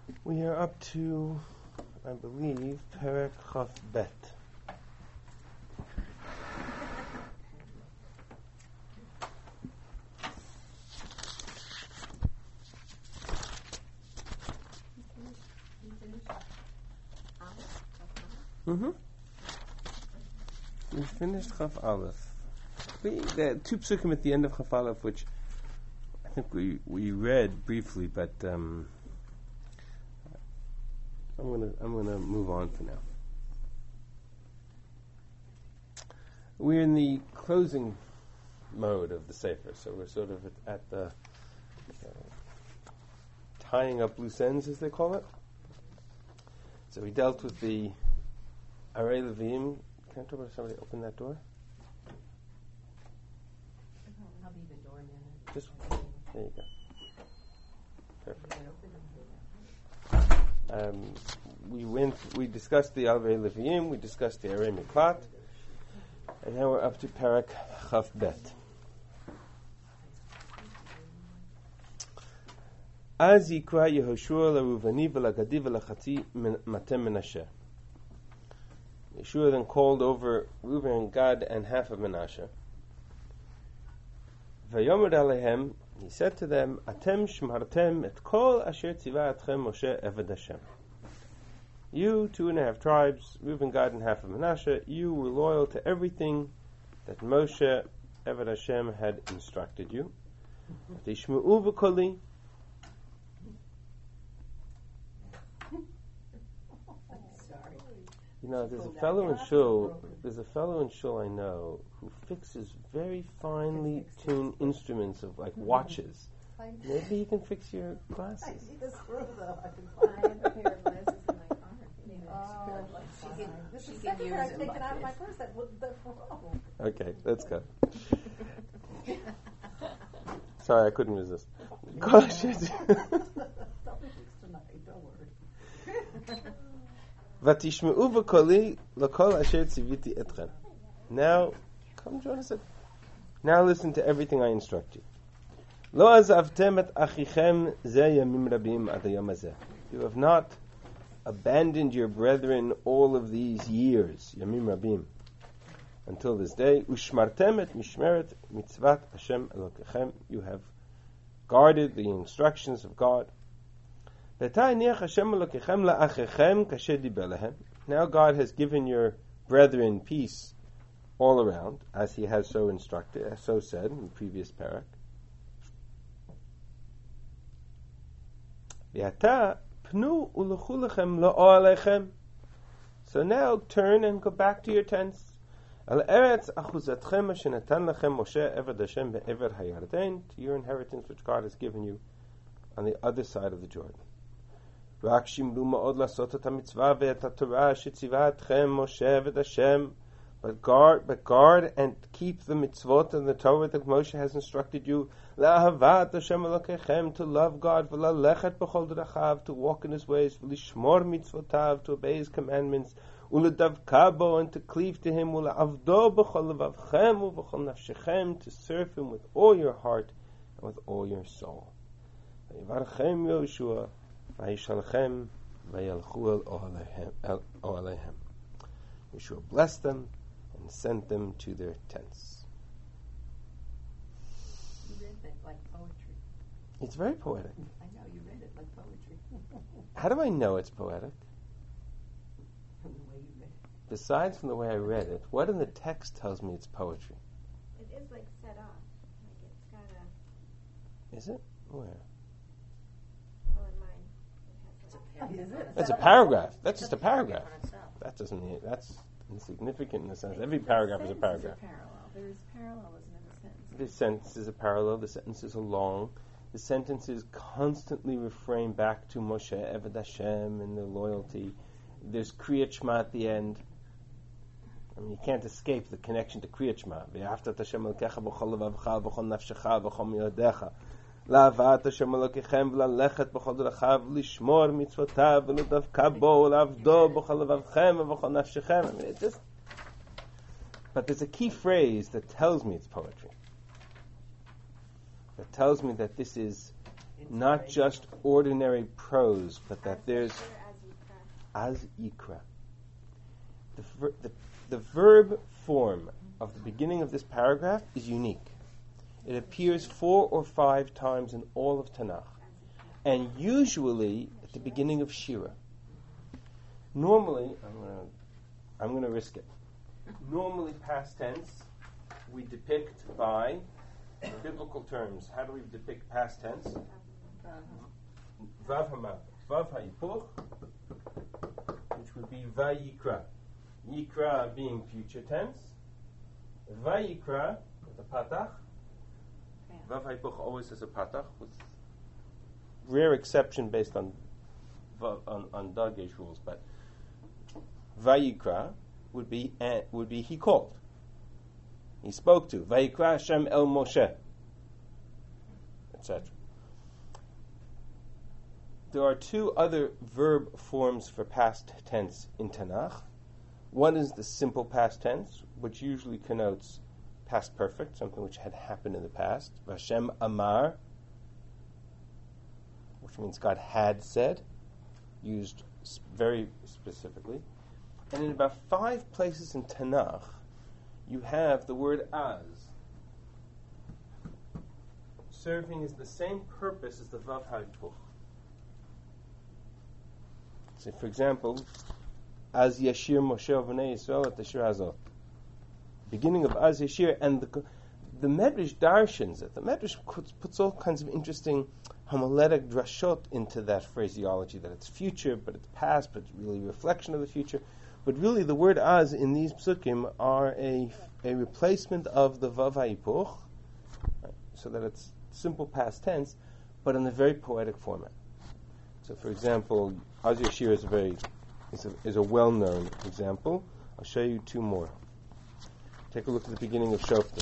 We are up to, I believe, Perek Chaf Bet. We finished Chaf Aleph. There are two psukim at the end of Chaf Aleph, which I think we read briefly, but I'm gonna move on for now. We're in the closing mode of the Sefer, so we're sort of at the tying up loose ends, as they call it. So we dealt with the Arei Levim. Can I talk about somebody open that door? I'll leave the door now. Just there you go. Perfect. We discussed the Arei Levim, we discussed the Arei Miklat, and now we're up to Perek Chaf Bet. Az yikra Yehoshua l'Ruvani v'l'Gadi v'l'Chatzi matem Menashe. Yeshua then called over Reuben and Gad and half of Menashe. Vayomer alehem, he said to them, Atem shmartem et kol asher tziva atchem Moshe eved Hashem. You, 2.5 tribes, Reuben, Gad, and half of Menashe, you were loyal to everything that Moshe eved Hashem had instructed you. Tishma'u v'koli. You know, there's a fellow in shul I know who fixes very finely tuned instruments of like watches. Maybe he can fix your glasses. I need a screw though. I have a pair of glasses in my car. This is the second pair I've taken out of my purse. Okay, let's go. Sorry, I couldn't resist. Gosh, Don't be fixed tonight. Don't worry. Vatishma'u v'koli l'kol asher tziviti etchem. Now, come join us. Now listen to everything I instruct you. Lo azavtem et achichem ze yamim rabim ad hayom hazeh. You have not abandoned your brethren all of these years, yamim rabim, until this day. Ushmartem et mishmeret mitzvat Hashem Elokechem. You have guarded the instructions of God. Now God has given your brethren peace all around, as He has so instructed, as so said in the previous parak. So now turn and go back to your tents. To your inheritance which God has given you on the other side of the Jordan. But guard and keep the mitzvot and the Torah that Moshe has instructed you. To love God, to walk in His ways, to obey His commandments, and to cleave to Him, to serve Him with all your heart and with all your soul. Vayishalchem vayalchu el oalehem. Yeshua blessed them and sent them to their tents. You read that like poetry. It's very poetic. I know, you read it like poetry. How do I know it's poetic? From the way you read it. Besides from the way I read it, what in the text tells me it's poetry? It is like set off. Like it's got a... Is it? Where? Well, in mine, it has Is it? That's a paragraph. That's just a paragraph. That doesn't mean, that's insignificant in the sense. Every paragraph is a paragraph. There is parallelism in the sentence. The sentences are parallel, the sentences are long. The sentences constantly refrain back to Moshe, Eved Hashem, and their loyalty. There's Kriyat Shema at the end. I mean, you can't escape the connection to Kriyat Shema. V'yaftat Hashem Elokecha b'chol levavcha v'chol nafshecha v'chol miyodecha. La'avat Hashem Elokechem v'lalechet b'chol derechav l'shmor mitzvotav v'ludavka bo v'lavdo b'chol levavchem v'chol nafshechem. I mean, it just... But there's a key phrase that tells me it's poetry. That tells me that this is not just ordinary prose, but that there's as yikra. The verb form of the beginning of this paragraph is unique. It appears 4 or 5 times in all of Tanakh, and usually at the beginning of Shira. Normally, I'm going to risk it. Normally, past tense we depict by biblical terms. How do we depict past tense? Vav hamav, vav hayipuch, which would be vayikra. Yikra being future tense. Vayikra with a patach. Vav hayipuch always has a patach, with rare exception based on Dagesh rules, but vayikra would be he called. He spoke to. Vayikra Hashem el Moshe, etc. There are 2 other verb forms for past tense in Tanakh. One is the simple past tense, which usually connotes past perfect, something which had happened in the past. Vashem Amar, which means God had said, used very specifically. And in about 5 places in Tanakh, you have the word as, serving as the same purpose as the Vav HaYipuch. So, for example, Az Yashir Moshe V'nei Yisrael at the Shir Hazot. Beginning of Az Yashir, and the Medrash darshans it. The Medrash puts all kinds of interesting homiletic drashot into that phraseology, that it's future, but it's past, but it's really a reflection of the future. But really, the word az in these psukim are a replacement of the vav hayipuch, right, so that it's simple past tense, but in a very poetic format. So, for example, Az Yashir is a well-known example. I'll show you 2 more. Take a look at the beginning of Shoftim.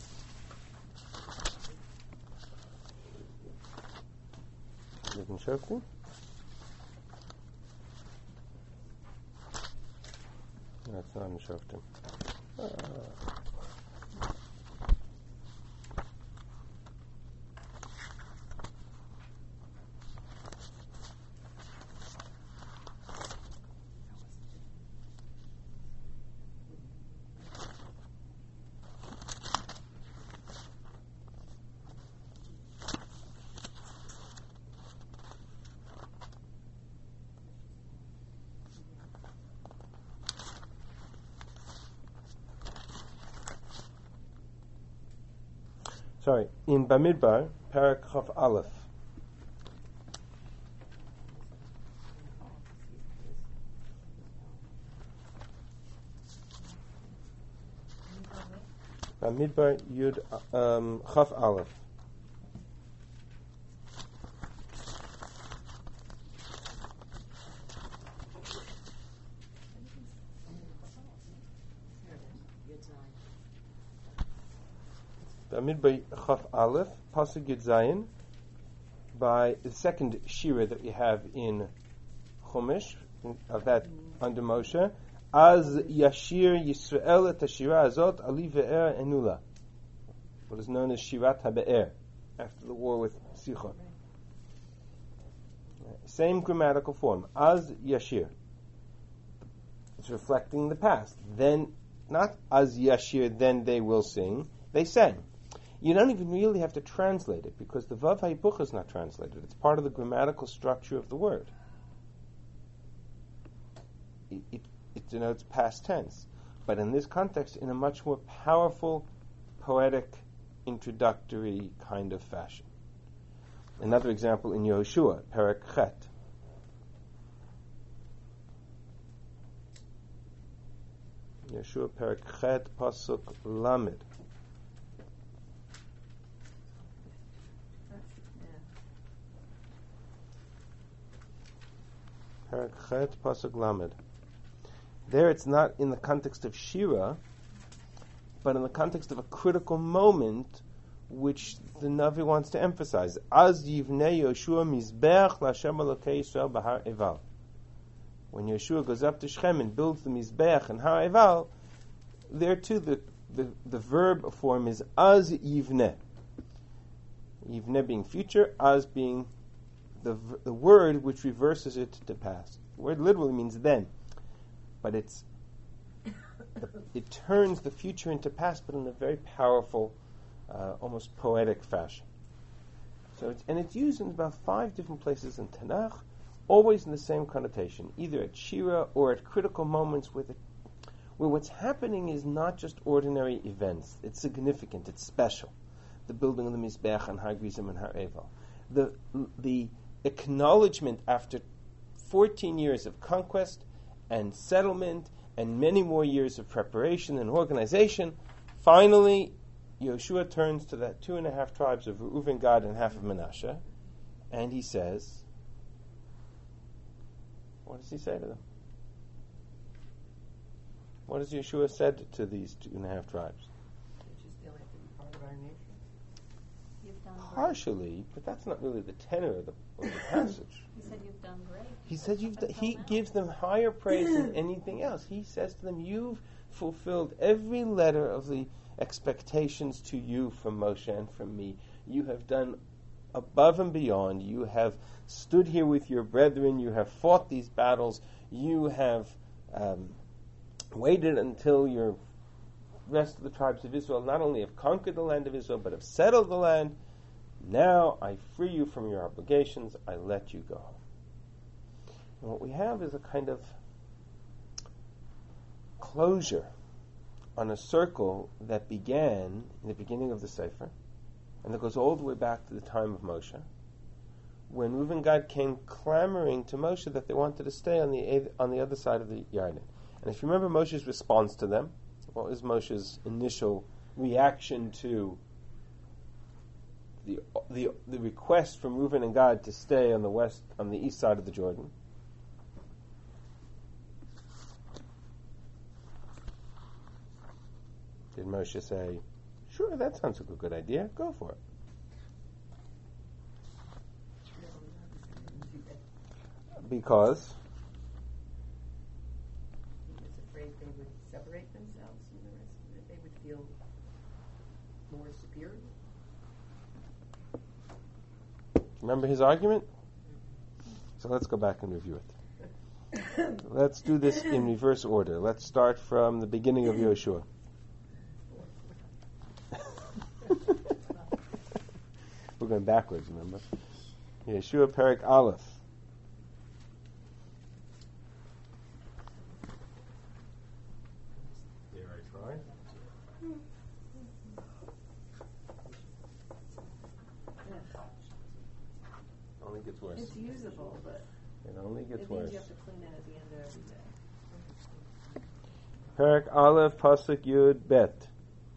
Look in Shoftim. That's not in Shoftim. Sorry, in Bamidbar, Parak Chaf Aleph. Bamidbar Yud Chaf Aleph. Bamidbar Chaf Aleph, Pasuk Yud Zayin, by the second Shira that we have in Chumash, of that under Moshe, Az Yashir Yisrael et Hashira Azot Ali Ve'er Enula, what is known as Shirat HaBe'er, after the war with Sichon. Same grammatical form, Az Yashir. It's reflecting the past. Then, not Az Yashir, then they will sing, they sang. You don't even really have to translate it, because the Vav HaYipuch is not translated. It's part of the grammatical structure of the word. It denotes past tense, but in this context, in a much more powerful, poetic, introductory kind of fashion. Another example in Yehoshua, Perek Chet. Yehoshua Perek Chet, Pasuk Lamed. Perek Chet, Pasuk Lamed. There it's not in the context of Shira, but in the context of a critical moment which the Navi wants to emphasize. Az yivnei Yehoshua mizbeach l'Hashem Elokei Yisrael b'Har Eval. When Yehoshua goes up to Shechem and builds the mizbeach in Har Eval, there too the verb form is az yivneh. Yivne being future, Az being the word which reverses it to past. The word literally means then, but it turns the future into past, but in a very powerful, almost poetic fashion. So it's used in about 5 different places in Tanakh, always in the same connotation, either at Shira or at critical moments where what's happening is not just ordinary events. It's significant. It's special. The building of the Mizbech and Har Gerizim and Har Eval. The acknowledgement after 14 years of conquest and settlement and many more years of preparation and organization, finally Yoshua turns to that 2.5 tribes of Reuven, Gad, and half of Menashe, and he says, what does he say to them? What has Yeshua said to these 2.5 tribes? That you still have to be part of our nation? Partially, but that's not really the tenor of the passage. He said you've done great. He said he gives them higher praise than anything else. He says to them, you've fulfilled every letter of the expectations to you from Moshe and from me. You have done above and beyond. You have stood here with your brethren. You have fought these battles. You have waited until your rest of the tribes of Israel not only have conquered the land of Israel, but have settled the land. Now I free you from your obligations. I let you go. And what we have is a kind of closure on a circle that began in the beginning of the Sefer, and that goes all the way back to the time of Moshe, when Reuven Gad came clamoring to Moshe that they wanted to stay on the other side of the Yarden. And if you remember Moshe's response to them, what was Moshe's initial reaction to the request from Reuven and Gad to stay on the east side of the Jordan? Did Moshe say, sure, that sounds like a good idea, go for it? Because He was afraid they would separate themselves from the rest, that they would feel more superior. remember his argument? So let's go back and review it. Let's do this in reverse order. Let's start from the beginning of Yoshua. We're going backwards, remember? Yeshua Perek Aleph. Dare I try? Only gets worse. It's usable, but It only gets it worse. means you have to clean it at the end of every day. Perek Aleph Pasuk Yud Bet.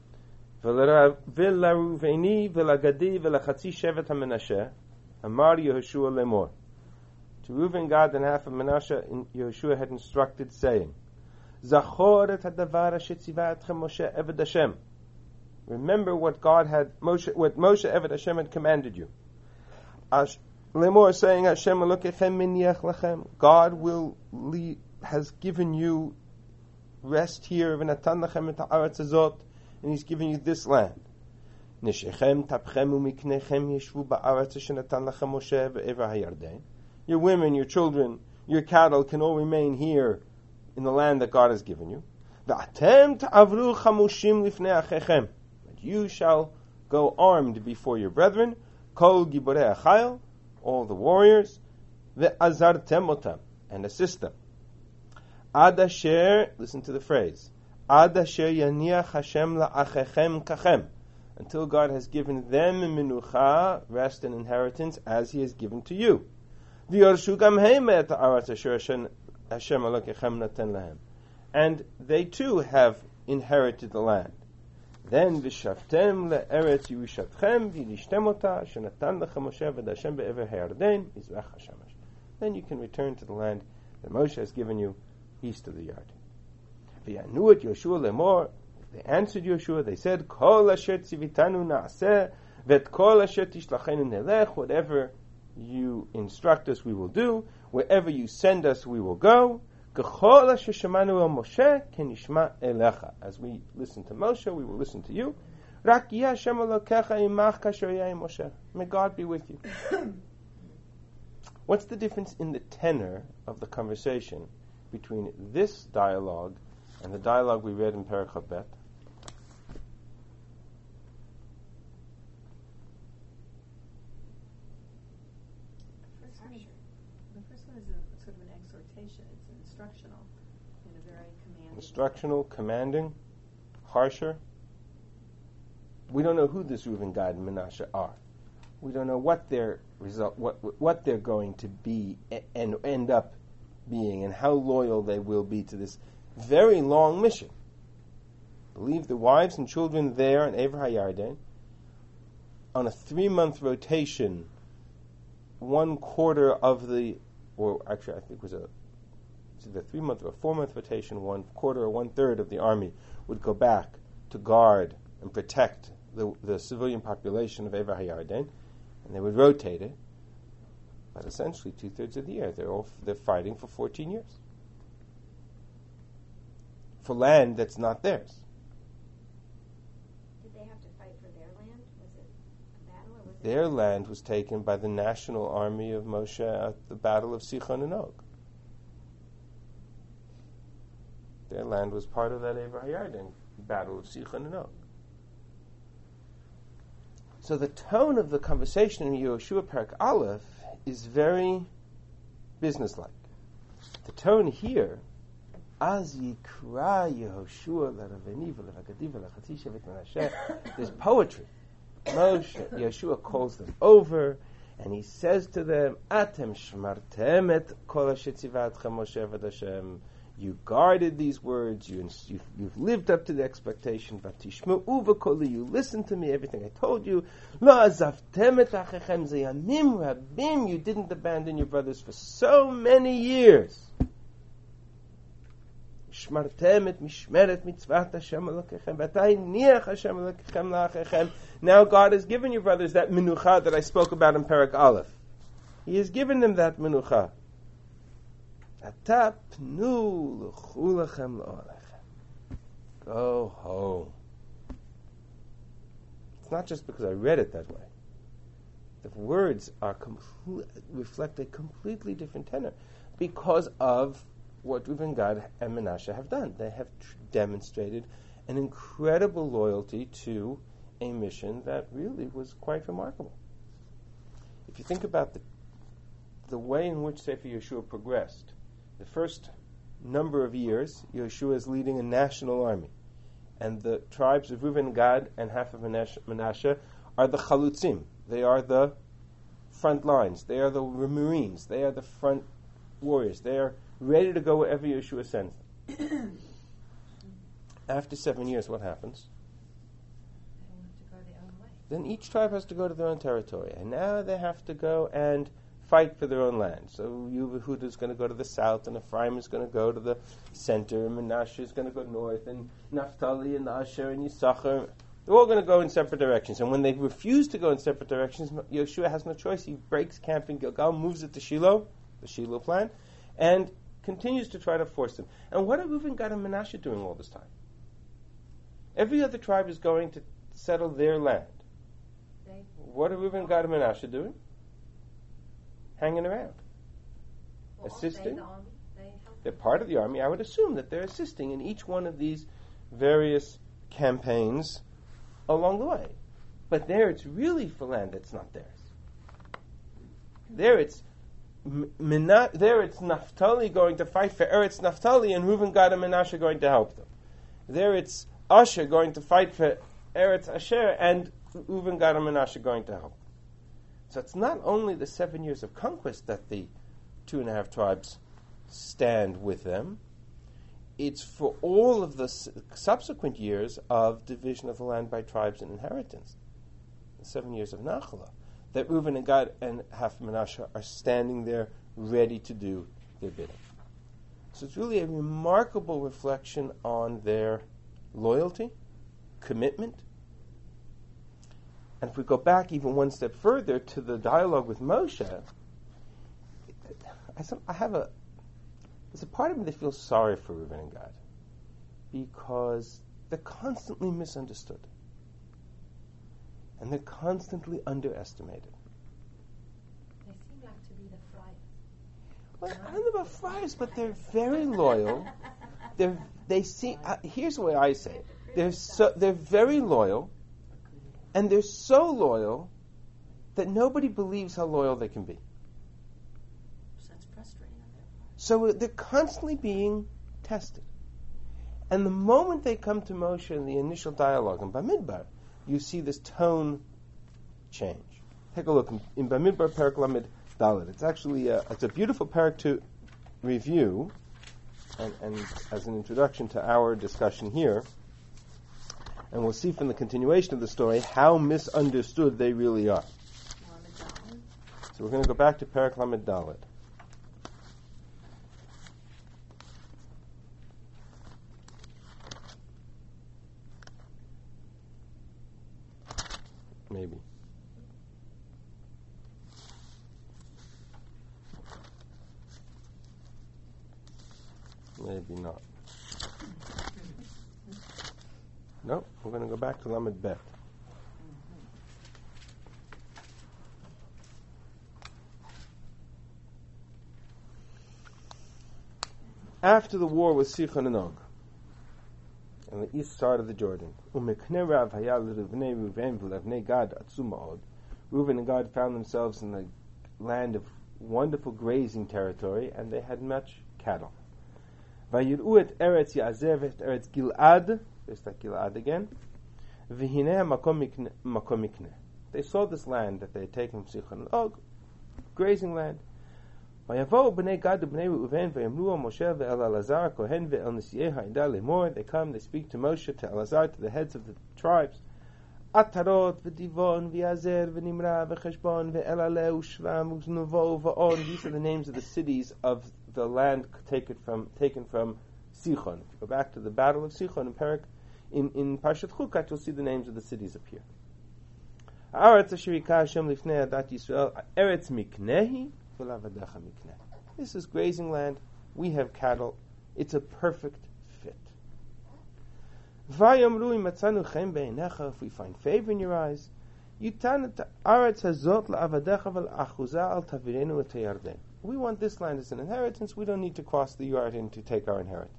ולרובני ולגדי ולחצי שבט המנשה אמר יהושע לאמור. To Reuven, Gad, and half of Menashe, Yeshua had instructed, saying, Zachor et hadavar asher tziva etchem Moshe Eved Hashem. Remember what Moshe Eved Hashem had commanded you. Lemor, saying, Hashem elokechem miniach lachem. God has given you rest here, v'natan lachem et haaretz hazot, and He's giving you this land. Nishechem tapchem umiknechem yeshvu ba'aretz asher natan lachem Moshe ve'ever hayarden. Your women, your children, your cattle can all remain here in the land that God has given you. V'atem ta'avru chamushim lifnei achechem. But you shall go armed before your brethren, kol giborei achayil, all the warriors, ve'azartem otam, and assist them. Ad asher, listen to the phrase, Ad asher yaniach Hashem la'achechem kachem, until God has given them menucha, rest and inheritance, as He has given to you. V'yorshu gam heim et ha'aretz asher Hashem elokechem naten lahem, and they too have inherited the land. Then v'shavtem le'eretz Yerushatchem v'yishtem ota asher natan lechem Moshe v'ed Hashem be'ever ha'yarden mizrach hashamash. Then you can return to the land that Moshe has given you east of the Yarden. V'yanu et Yoshua lemor. They answered Yoshua. They said, Kol asher tzivitanu na'aseh v'et kol asher tishlachenu nelech. Whatever you instruct us, we will do. Wherever you send us, we will go. K'chol asher shemanu el Moshe kenishma elecha. As we listen to Moshe, we will listen to you. May God be with you. What's the difference in the tenor of the conversation between this dialogue and the dialogue we read in Perek Chabet? The first one is sort of an exhortation. It's instructional in a very commanding. Instructional, commanding, harsher. We don't know who this Reuven, Gad, and Menashe are. We don't know what their result, what they're going to be and end up being, and how loyal they will be to this very long mission. Leave the wives and children there in Ever HaYarden on a 3-month rotation. 1/4 of the, or actually I think it was either 3-month or 4-month rotation. 1/4 or 1/3 of the army would go back to guard and protect the civilian population of Ever HaYarden, and they would rotate it. But essentially 2/3 of the year they're fighting for 14 years for land that's not theirs. Did they have to fight for their land? Was it a battle, or was it? Their land was taken by the national army of Moshe at the Battle of Sichon and Og. Their land was part of that Ever HaYarden Battle of Sichon and Og. So the tone of the conversation in Yehoshua Perek Aleph is very businesslike. The tone here, Az Yikra Yehoshua L'Raveni V'L'Hagadi V'L'Chatzi Shevet Menashe, there's poetry. Yehoshua calls them over, and he says to them, Atem shmartem et kol asher tzivatchem Moshe Eved Hashem. You guarded these words. You've lived up to the expectation. Vatishmeu v'koli. You listened to me. Everything I told you. Lo azavtem et achechem zeyamim rabim. You didn't abandon your brothers for so many years. Shmartem et mishmeret mitzvat Hashem Elokechem. V'tayniach Hashem Elokechem la'achechem. Now God has given your brothers that menucha that I spoke about in Perek Aleph. He has given them that menucha. Go home. It's not just because I read it that way. The words are reflect a completely different tenor because of what Reuven, Gad, and Menashe have done. They have demonstrated an incredible loyalty to a mission that really was quite remarkable. If you think about the way in which Sefer Yehoshua progressed, the first number of years, Yehoshua is leading a national army. And the tribes of Reuven, Gad, and half of Menashe are the chalutzim. They are the front lines. They are the Marines. They are the front warriors. They are ready to go wherever Yehoshua sends them. After 7 years, what happens? They have to go their own way. Then each tribe has to go to their own territory. And now they have to go and fight for their own land. So Yehuda is going to go to the south, and Ephraim is going to go to the center, and Menashe is going to go north, and Naphtali and Asher and Yisachar, they're all going to go in separate directions. And when they refuse to go in separate directions, Yehoshua has no choice. He breaks camp in Gilgal, moves it to Shiloh, the Shiloh plan, and continues to try to force them. And what are Reuven, Gad, and Menashe doing all this time? Every other tribe is going to settle their land. What are Reuven, Gad, and Menashe doing? Hanging around, assisting. They're part of the army. I would assume that they're assisting in each one of these various campaigns along the way. But there it's really for land that's not theirs. There it's Naphtali going to fight for Eretz Naphtali, and Reuven, Gad, and Menashe going to help them. There it's Asher going to fight for Eretz Asher, and Reuven, Gad, and Menashe going to help. So it's not only the 7 years of conquest that the 2.5 tribes stand with them, it's for all of the subsequent years of division of the land by tribes and inheritance, the 7 years of Nachala, that Reuven and Gad and half Menashe are standing there ready to do their bidding. So it's really a remarkable reflection on their loyalty, commitment. And if we go back even one step further to the dialogue with Moshe, there's a part of me that feels sorry for Reuven and Gad because they're constantly misunderstood. And they're constantly underestimated. They seem like to be the friars. Well, I don't know about friars, but they're very loyal. Here's the way I say it. They're very loyal, and they're so loyal that nobody believes how loyal they can be. So that's frustrating on their part. So they're constantly being tested. And the moment they come to Moshe in the initial dialogue in Bamidbar, you see this tone change. Take a look in Bamidbar Perek Lamed Dalet. It's actually it's a beautiful parak to review, and as an introduction to our discussion here. And we'll see from the continuation of the story how misunderstood they really are. So we're going to go back to Perek Lamed Dalet. Maybe. Maybe not. No, we're going to go back to Lamed Bet. After the war with Sichon and Og, on the east side of the Jordan, Reuben and Gad found themselves in the land of wonderful grazing territory, and they had much cattle. Vayir'u et Eretz Ya'azer et Eretz Gil'ad, there's that Gil'ad again, v'hineh makom mikneh. They saw this land that they had taken from Sichon and Og, grazing land. Vayavo'u b'nei Gad u'b'nei Reuven v'yamru al Moshe ve'el Elazar kohen ve'el nesi'ei ha'indah lemor. They come, they speak to Moshe, to Elazar, to the heads of the tribes. Atarot v'divon v'yazer v'nimra v'cheshbon ve'elaleh u'shlam u'znovo v'on. These are the names of the cities of the land taken from Sichon. If you go back to the battle of Sichon in Parshat Chukat, you'll see the names of the cities appear. Haaretz asher yikah Hashem lifnei adat Yisrael Eretz miknehi v'lavadecha mikneh. This is grazing land. We have cattle. It's a perfect fit. Vayamru imatzanu chem be'einecha. If we find favor in your eyes, yitan et haaretz hazot la'avadecha v'l'achuza al tavirenu et hayarden. We want this land as an inheritance. We don't need to cross the Yarden to take our inheritance.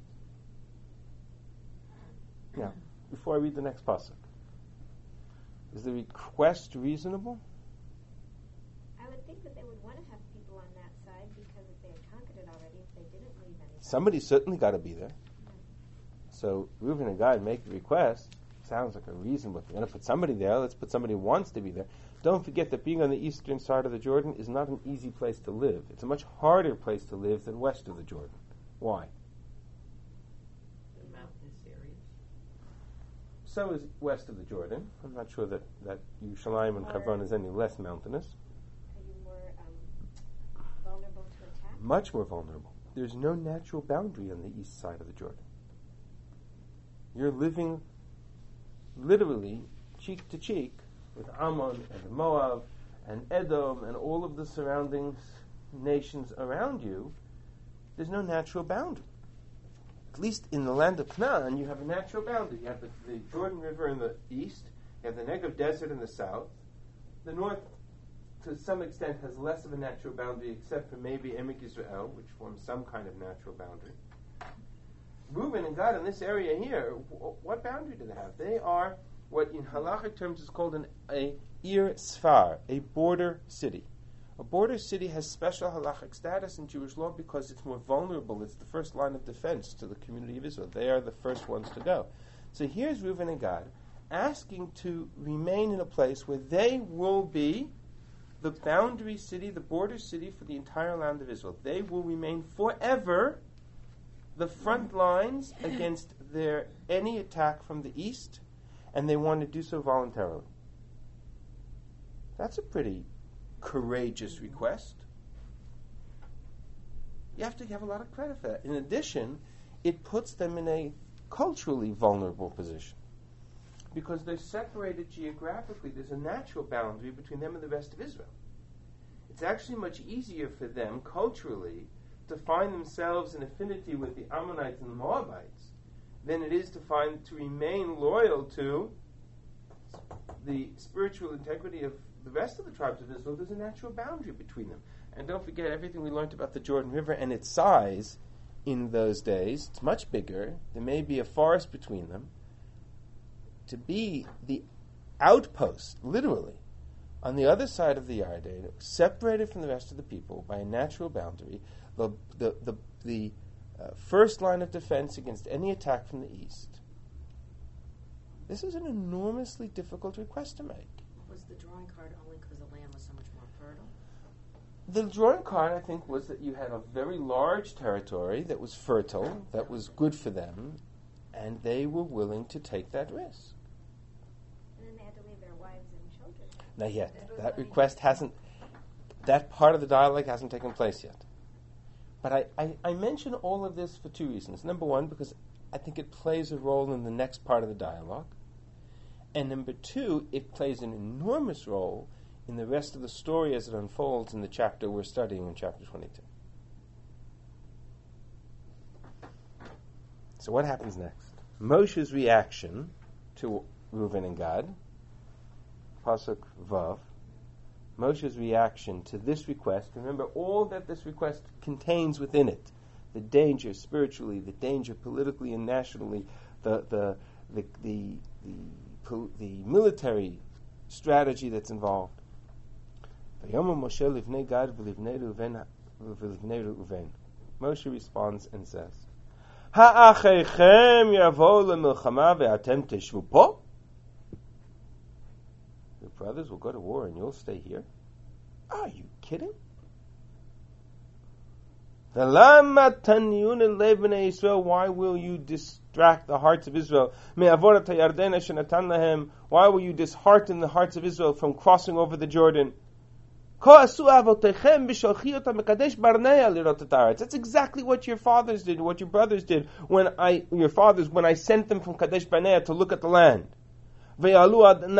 Now, before I read the next pasuk, is the request reasonable? I would think that they would want to have people on that side because if they had conquered it already, if they didn't leave anything. Somebody's certainly got to be there. So Reuben and Gad make the request. Sounds like a reasonable. If we're going to put somebody there, let's put somebody who wants to be there. Don't forget that being on the eastern side of the Jordan is not an easy place to live. It's a much harder place to live than west of the Jordan. Why? The mountainous areas. So is west of the Jordan. I'm not sure that Yerushalayim and Hebron is any less mountainous. Are you more vulnerable to attack? Much more vulnerable. There's no natural boundary on the east side of the Jordan. You're living literally cheek to cheek with Ammon and Moab and Edom and all of the surrounding nations around you. There's no natural boundary. At least in the land of Canaan, you have a natural boundary. You have the Jordan River in the east, you have the Negev Desert in the south. The north, to some extent, has less of a natural boundary, except for maybe Emek Yisrael, which forms some kind of natural boundary. Reuben and Gad in this area here, what boundary do they have? They are what in halachic terms is called a Ir Sfar, a border city. A border city has special halachic status in Jewish law because it's more vulnerable. It's the first line of defense to the community of Israel. They are the first ones to go. So here's Reuben and Gad asking to remain in a place where they will be the boundary city, the border city for the entire land of Israel. They will remain forever the front lines against any attack from the east, and they want to do so voluntarily. That's a pretty courageous request. You have to have a lot of credit for that. In addition, it puts them in a culturally vulnerable position because they're separated geographically. There's a natural boundary between them and the rest of Israel. It's actually much easier for them culturally to find themselves in affinity with the Ammonites and the Moabites than it is to remain loyal to the spiritual integrity of the rest of the tribes of Israel, there's a natural boundary between them. And don't forget everything we learned about the Jordan River and its size in those days. It's much bigger. There may be a forest between them. To be the outpost, literally, on the other side of the Yarden, separated from the rest of the people by a natural boundary, the first line of defense against any attack from the east. This is an enormously difficult request to make. Was the drawing card only because the land was so much more fertile? The drawing card, I think, was that you had a very large territory that was fertile, that was good for them, and they were willing to take that risk. And then they had to leave their wives and children. Not yet. That request hasn't, that part of the dialogue hasn't taken place yet. But I mention all of this for two reasons. Number one, because I think it plays a role in the next part of the dialogue. And number two, it plays an enormous role in the rest of the story as it unfolds in the chapter we're studying in chapter 22. So what happens next? Moshe's reaction to Reuven and Gad, Pasuk Vav, Moshe's reaction to this request. Remember all that this request contains within it: the danger spiritually, the danger politically and nationally, the military strategy that's involved. Moshe responds and says, "Ha'achechem yavo lemilchama ve'atem teshvu po." Your brothers will go to war and you'll stay here? Are you kidding? Why will you distract the hearts of Israel? Why will you dishearten the hearts of Israel from crossing over the Jordan? That's exactly what your fathers did, what your brothers did when I sent them from Kadesh Barnea to look at the land. When I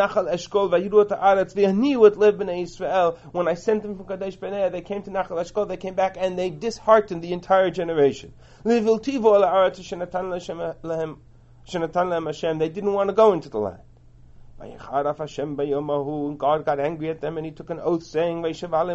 sent them from Kadesh Barnea, they came to Nachal Eshkol, they came back and they disheartened the entire generation. They didn't want to go into the land. And God got angry at them and he took an oath saying,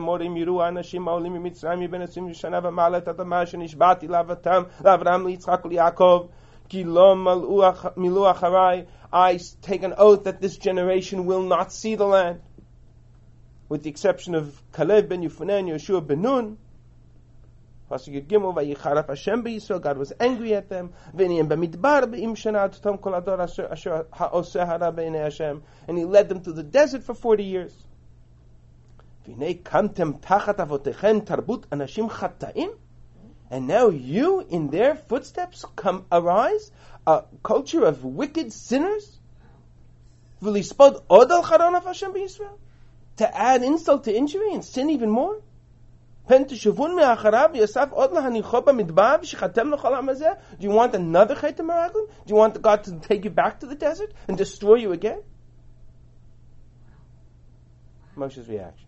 I take an oath that this generation will not see the land, with the exception of Caleb ben Yefuneh and Yeshua ben Nun. God was angry at them, and he led them through the desert for 40 years. And now you, in their footsteps, arise, a culture of wicked sinners? To add insult to injury and sin even more? Do you want another Chet HaMeraglim? Do you want God to take you back to the desert and destroy you again? Moshe's reaction.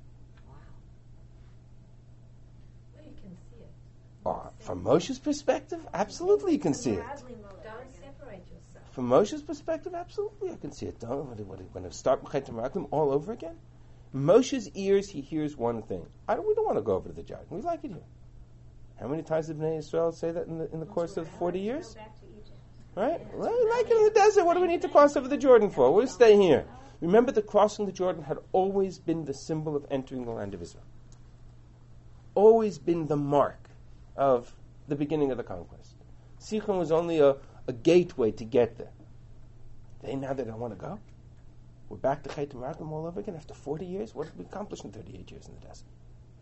From Moshe's perspective, absolutely you can see it. From Moshe's perspective, absolutely I can see it. Don't want to start Chet HaMeraglim all over again. Moshe's ears, he hears one thing. We don't want to go over to the Jordan. We like it here. How many times did Bnei Yisrael say that in the course of 40 years? Right? Well, we like it in the desert. What do we need to cross over the Jordan for? We'll stay here. Remember that crossing the Jordan had always been the symbol of entering the land of Israel. Always been the mark of the beginning of the conquest. Sichon was only a gateway to get there. Now they don't want to go. We're back to Chet HaMeraglim all over again after 40 years? What did we accomplish in 38 years in the desert?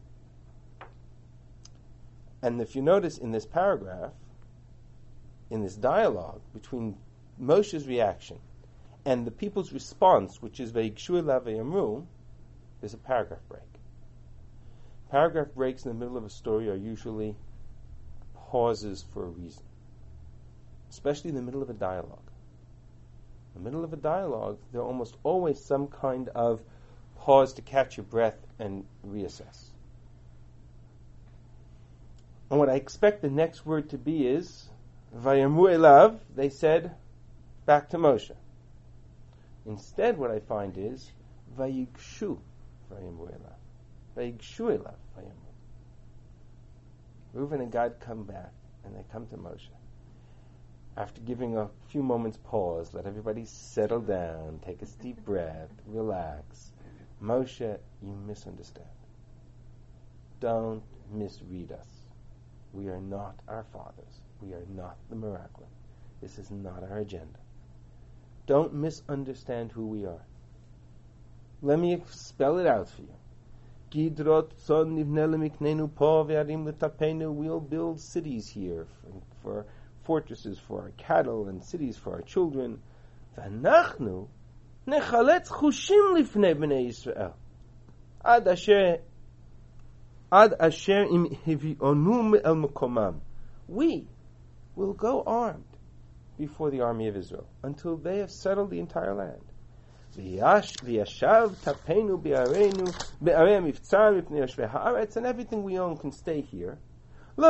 And if you notice in this paragraph, in this dialogue between Moshe's reaction and the people's response, which is Vayikshu elav vayamru, there's a paragraph break. Paragraph breaks in the middle of a story are usually pauses for a reason, especially in the middle of a dialogue. In the middle of a dialogue, there are almost always some kind of pause to catch your breath and reassess. And what I expect the next word to be is, Vayamru elav, they said back to Moshe. Instead, what I find is vayigshu vayamru elav. Vayigshu elav vayamru. Reuven and Gad come back, and they come to Moshe. After giving a few moments pause, let everybody settle down, take a deep breath, relax. Moshe, you misunderstand. Don't misread us. We are not our fathers. We are not the Meraglim. This is not our agenda. Don't misunderstand who we are. Let me spell it out for you. We'll build cities here for fortresses for our cattle and cities for our children. We will go armed before the army of Israel until they have settled the entire land. And everything we own can stay here. We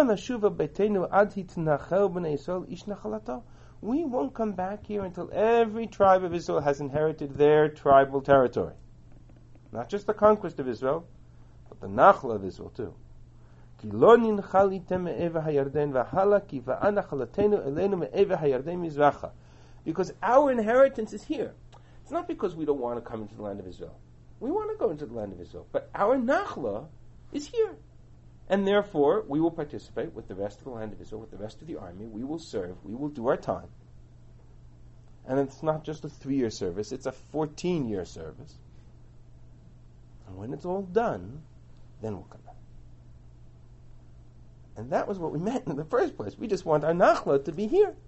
won't come back here until every tribe of Israel has inherited their tribal territory. Not just the conquest of Israel, but the Nachla of Israel too. Because our inheritance is here. It's not because we don't want to come into the land of Israel. We want to go into the land of Israel. But our Nachla is here. And therefore, we will participate with the rest of the land of Israel, with the rest of the army. We will serve. We will do our time. And it's not just a 3-year service. It's a 14-year service. And when it's all done, then we'll come back. And that was what we meant in the first place. We just want our Nachla to be here.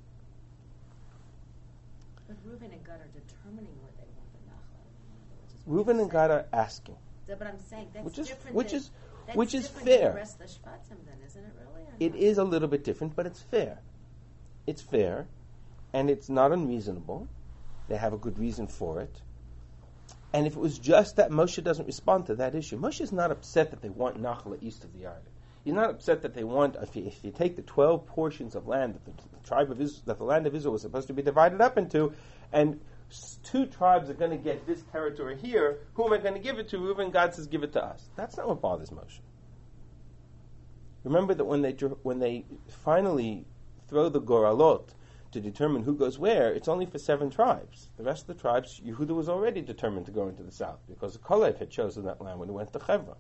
But Reuven and Gad are determining where they want the Nachla. Reuven and Gad are asking. But I'm saying that's different. Which is different fair. Than the rest of the Shvatim, then, isn't it really? It is a little bit different, but it's fair. It's fair, and it's not unreasonable. They have a good reason for it. And if it was just that Moshe doesn't respond to that issue, Moshe is not upset that they want Nachla east of the Yarden. He's not upset that they want, if you take the 12 portions of land that the tribe of Israel, that the land of Israel was supposed to be divided up into, and 2 tribes are going to get this territory here, who am I going to give it to? Reuven, God says, give it to us. That's not what bothers Moshe. Remember that when they finally throw the Goralot to determine who goes where, it's only for 7 tribes. The rest of the tribes, Yehuda was already determined to go into the south, because Kalev had chosen that land when he went to Hebron.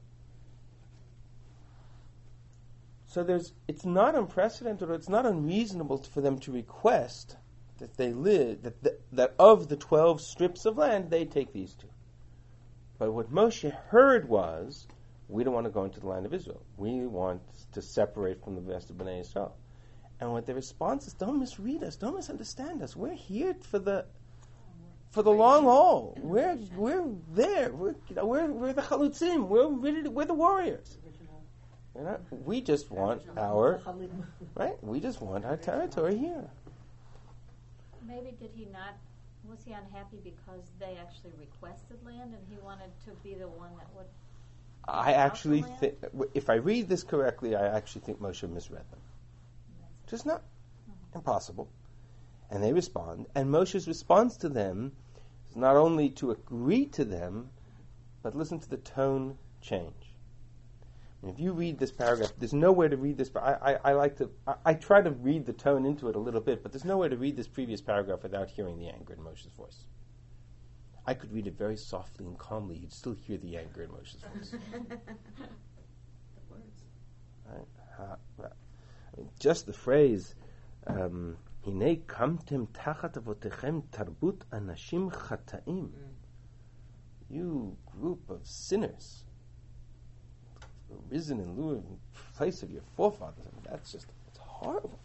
So it's not unprecedented, or it's not unreasonable for them to request that they live, that of the 12 strips of land, they take these 2. But what Moshe heard was, we don't want to go into the land of Israel. We want to separate from the rest of Bnei Israel. And what the response is, don't misread us, don't misunderstand us. We're here for the long haul. We're there. We're the chalutzim. We're the warriors. We just want our We just want our territory here. Maybe was he unhappy because they actually requested land and he wanted to be the one that would... I actually think, if I read this correctly, I actually think Moshe misread them. Just not impossible. And they respond, and Moshe's response to them is not only to agree to them, but listen to the tone change. And if you read this paragraph, there's nowhere to read this. I try to read the tone into it a little bit, but there's nowhere to read this previous paragraph without hearing the anger in Moshe's voice. I could read it very softly and calmly. You'd still hear the anger in Moshe's voice. The words. Right? Just the phrase, "Hinei kamtem tachat avotechem tarbut anashim chataim." You group of sinners, risen in lieu in place of your forefathers. I mean, it's horrible.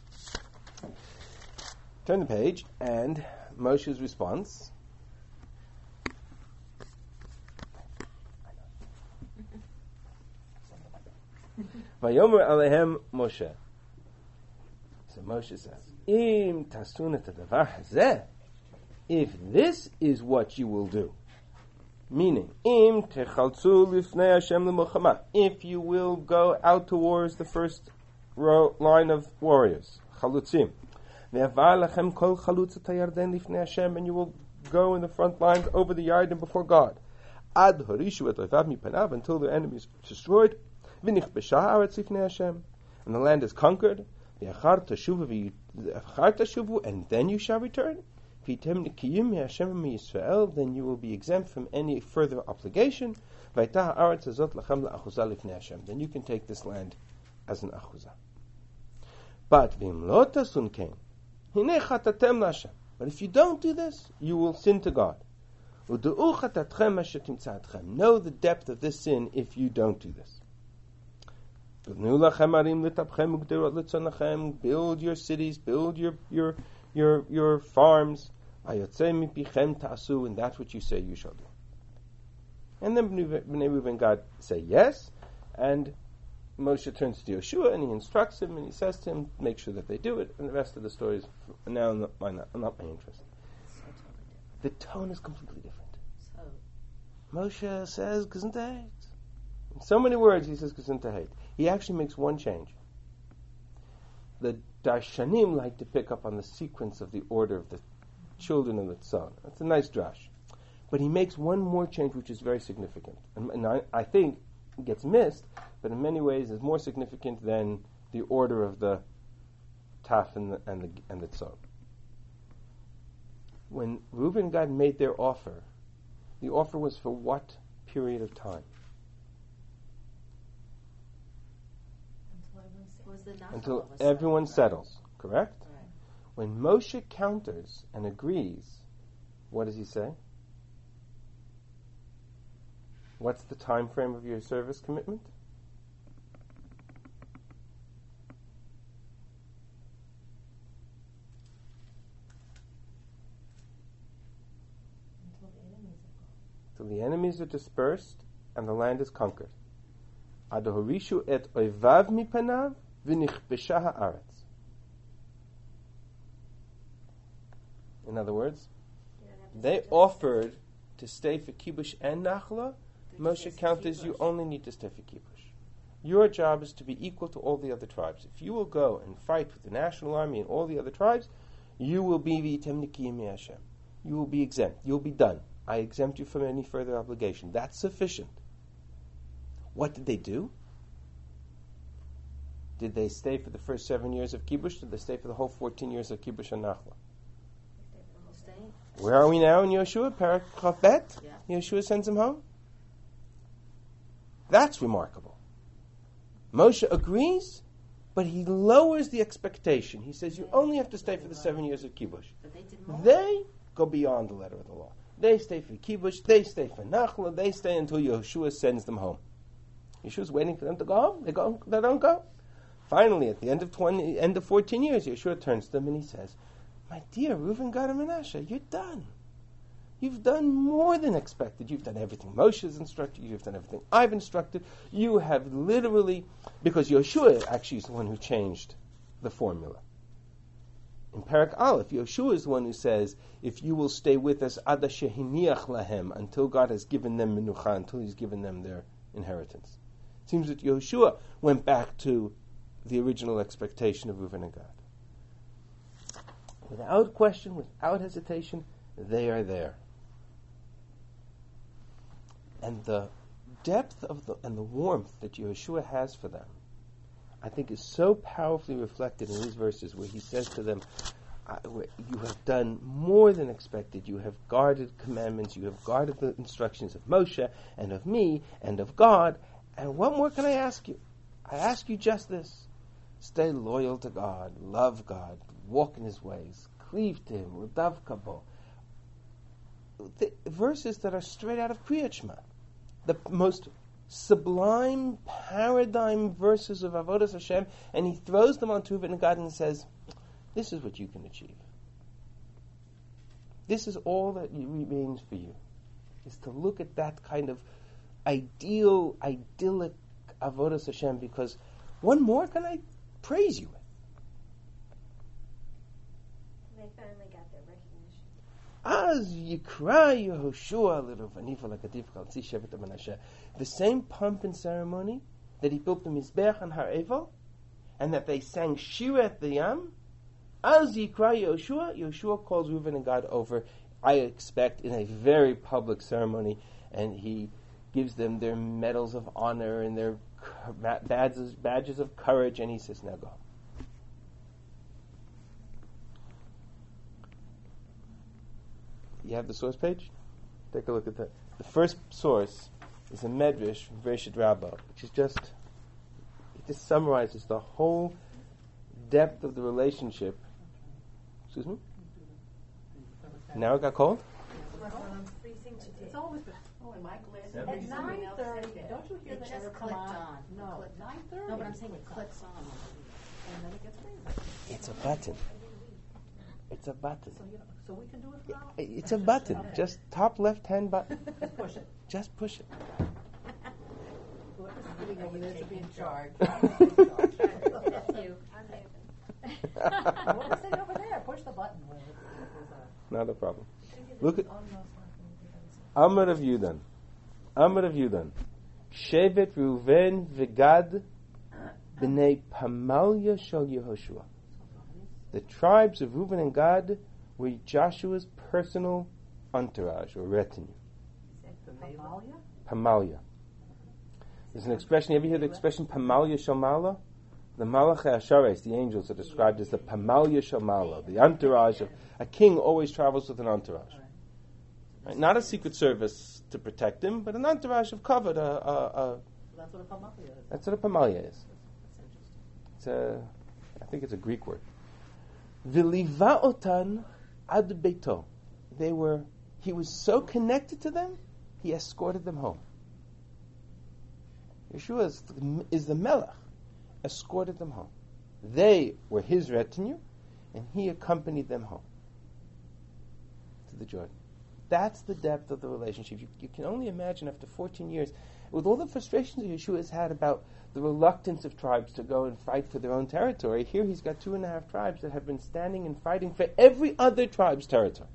Turn the page, and Moshe's response. Vayomer alehem Moshe. So Moshe says, Im tasun et hadavar hazeh. If this is what you will do, meaning, Im techaltzu lifnei Hashem l'milchama. If you will go out towards the first line of warriors, chalutzim. Ve'avar lachem kol chalutz et hayarden lifnei Hashem, and you will go in the front lines over the yard and before God. Ad harishu et oivav mipanav, until their enemies are destroyed. V'nichbesha haaretz lifnei Hashem, and the land is conquered. V'achar tashuvu, and then you shall return. V'yitem nikiyim miHashem miYisrael, then you will be exempt from any further obligation. V'ayta haaretz hazot lachem la'achuzah lifnei Hashem, then you can take this land as an achuzah. But v'im lo tasun kein, hinei chatatem l'Hashem. But if you don't do this, you will sin to God. Know the depth of this sin if you don't do this. Build your cities, build your farms, and that's what you say you shall do. And then Bnei Reuven God say yes, and Moshe turns to Yeshua and he instructs him and he says to him, make sure that they do it, and the rest of the story is now not my interest. The tone is completely different. Moshe says Gesundheit. In so many words he says Gesundheit. He actually makes one change. The Darshanim like to pick up on the sequence of the order of the children of the Tzon. That's a nice drash. But he makes one more change which is very significant. And I think it gets missed, but in many ways is more significant than the order of the Taf and the Tzon. When Reuben and Gad made their offer, the offer was for what period of time? Until everyone settles, correct? Right. When Moshe counters and agrees, what does he say? What's the time frame of your service commitment? Till the enemies are dispersed and the land is conquered. Adohorishu et oivav mipanav v'nichbesha haaretz. In other words, they offered to stay for kibush and nachla. Moshe counters, you only need to stay for kibush. Your job is to be equal to all the other tribes. If you will go and fight with the national army and all the other tribes, you will be v'item nikiyim Hashem. You will be exempt. You'll be done. I exempt you from any further obligation. That's sufficient. What did they do? Did they stay for the first 7 years of kibush? Did they stay for the whole 14 years of kibush and nachla? Where are we now in Yeshua? Parak Chaf Bet? Yeah. Yeshua sends him home? That's remarkable. Moshe agrees, but he lowers the expectation. He says you only have to stay for the 7 years of kibush. They go beyond the letter of the law. They stay for kibush, they stay for nachla, they stay until Yeshua sends them home. Yeshua's waiting for them to go home. They don't go. Finally, at the end of 14 years, Yeshua turns to them and he says, my dear Reuven, Gad, and Menashe, you're done. You've done more than expected. You've done everything Moshe's instructed. You've done everything I've instructed. You have literally, because Yeshua actually is the one who changed the formula. In Parak Aleph, Yeshua is the one who says, if you will stay with us, Ada shehiniach lahem, until God has given them menucha, until He's given them their inheritance. It seems that Yeshua went back to the original expectation of Reuven and Gad. Without question, without hesitation, they are there. And the depth of and the warmth that Yeshua has for them, I think, is so powerfully reflected in these verses where he says to them, you have done more than expected. You have guarded commandments. You have guarded the instructions of Moshe and of me and of God. And what more can I ask you? I ask you just this. Stay loyal to God. Love God. Walk in His ways. Cleave to Him. Udav kabo. The verses that are straight out of Kriyat Shema. The most sublime paradigm verses of Avodas Hashem, and he throws them onto Reuven and Gad and says, this is what you can achieve. This is all that remains for you, is to look at that kind of idyllic Avodas Hashem, because what more can I praise you with? They finally got their recognition. As Yikra Yehoshua l'Ruvanifa l'Kadif Kaltzi Shevet HaManashe, the same pomp and ceremony that he built the Mizbeach on Har Eval, and that they sang Shira at the Yam, as Yikra Yehoshua, Yehoshua calls Reuven and Gad over I expect, in a very public ceremony, and he gives them their medals of honor and their badges of courage, and he says, now go. You have the source page? Take a look at that. The first source is a medrash from Bereshit Rabbah, which is just summarizes the whole depth of the relationship. Excuse me? Now it got cold? It's always been. Oh, am I glad? At 9:30, don't you hear It the just air come clicked on? on. No, at 9:30. No, but I'm saying it clicks on. And then it gets freezing. It's a button. It's a button. So we can do it now? It's a button. Okay. Just top left-hand button. Just push it. Just push it. Whoever's sitting over there to be in charge. That's you. I'm Nathan. Whoever's sitting over there, push the button. Not a problem. Look at Amar of Yudan. Amar of Yudan. Shevet Reuven V'Gad b'nei Pamalia shel Yehoshua. The tribes of Reuven and Gad were Joshua's personal entourage or retinue. Pamalia. There's an expression. You ever hear the expression Pamalia shel Mala? The Malach HaShares, the angels, are described as the Pamalia shel Mala, the entourage of a king. Always travels with an entourage. Right? Not a secret service to protect him, but an entourage of cover. That's what a pamalia is. That's what a Pamalia is. It's I think it's a Greek word. V'liva otan ad beito. He was so connected to them, he escorted them home. Yeshua is the Melech, escorted them home. They were his retinue, and he accompanied them home to the Jordan. That's the depth of the relationship. You can only imagine after 14 years, with all the frustrations that Yeshua has had about the reluctance of tribes to go and fight for their own territory, here he's got 2.5 tribes that have been standing and fighting for every other tribe's territory.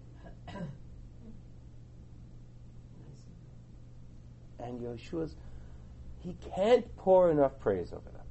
And Yeshua's, he can't pour enough praise over them.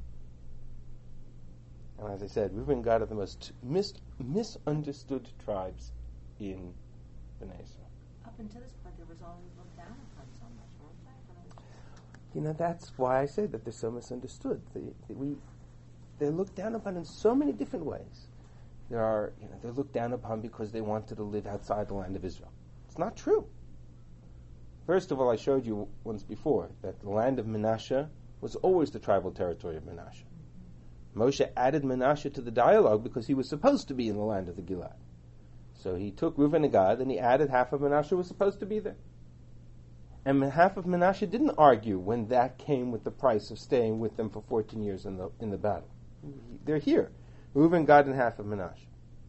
And as I said, Reuben and Gad are the most misunderstood tribes in Bnei Israel. Up until this point, there was always looked down upon so much, weren't they? You know, that's why I say that they're so misunderstood. They're looked down upon in so many different ways. They're looked down upon because they wanted to live outside the land of Israel. It's not true. First of all, I showed you once before that the land of Menashe was always the tribal territory of Menashe. Moshe added Menashe to the dialogue because he was supposed to be in the land of the Gilad. So he took Reuven and Gad and he added half of Menashe was supposed to be there. And half of Menashe didn't argue when that came with the price of staying with them for 14 years in the battle. They're here. Reuven, Gad, and half of Menashe.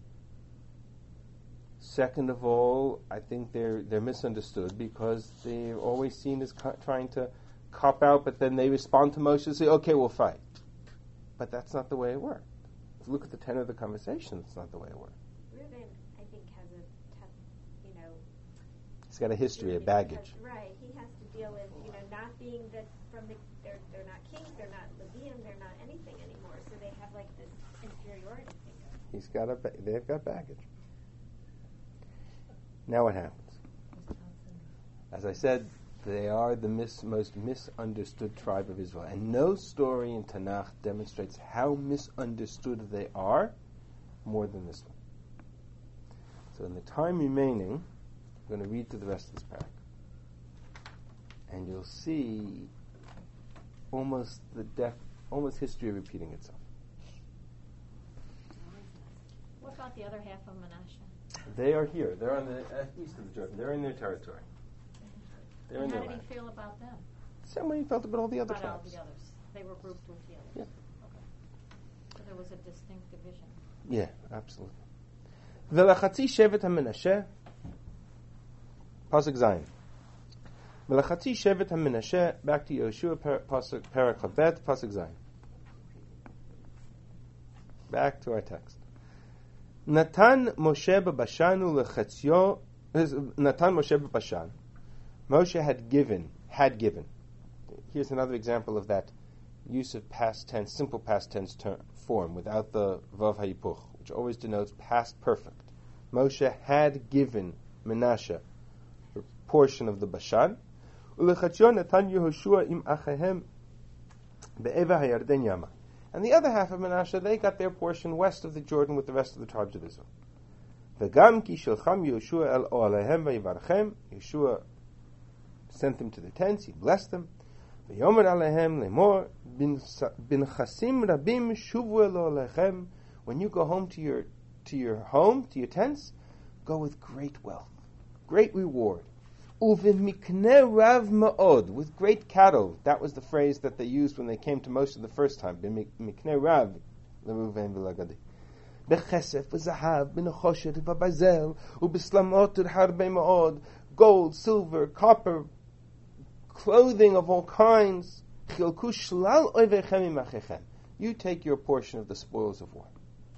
Second of all, I think they're misunderstood because they're always seen as trying to cop out, but then they respond to Moshe and say, okay, we'll fight. But that's not the way it worked. If you look at the tenor of the conversation, it's not the way it worked. Reuben, I think, has a tough, He's got a history, a baggage. Right, he has to deal with, not being they're not kings, they're not Levium, they're not anything anymore. So they have like this inferiority thing. They've got baggage. Now what happens? As I said, they are the most misunderstood tribe of Israel. And no story in Tanakh demonstrates how misunderstood they are more than this one. So in the time remaining, I'm going to read through the rest of this paragraph. And you'll see almost history repeating itself. What about the other half of Menashe? They are here. They're on the east of the Jordan. They're in their territory. They're in And their how did land. he feel about them? Same way he felt about all the other About all tribes. the others. They were grouped with the others. Yeah. Okay. So there was a distinct division. Yeah, absolutely. Velachatzi shevet ha-Menashe, Pasuk Zayin. Velachatzi shevet ha-Menashe, back to Yeshua, Parak Chabet, Pasuk Zayin. Back to our text. Natan Moshe b'Bashanu lechatzio. Natan Moshe b'Bashan. Moshe had given. Here's another example of that use of past tense, simple past tense form, without the vav hayipuch, which always denotes past perfect. Moshe had given Menashe the portion of the Bashan. Ulechatzion natan Yehoshua im achahem be'eva hayarden yama. And the other half of Menashe, they got their portion west of the Jordan with the rest of the tribes of Israel. V'gam ki shelcham Yehoshua el oalehem vayivarchem. Yeshua sent them to the tents, he blessed them. V'yomer alehem lemor bin chasim rabim shuvu el oalechem. When you go home to your home, to your tents, go with great wealth, great reward. Uv'mikneh rav ma'od, with great cattle. That was the phrase that they used when they came to Moshe the first time. B'mikneh rav l'Ruven v'l'Gadi. B'chesef v'zahav b'nechoshet v'bazel u'b'slamot harbe ma'od. Gold, silver, copper, clothing of all kinds. Chilku shlal oivechem imachechem. You take your portion of the spoils of war.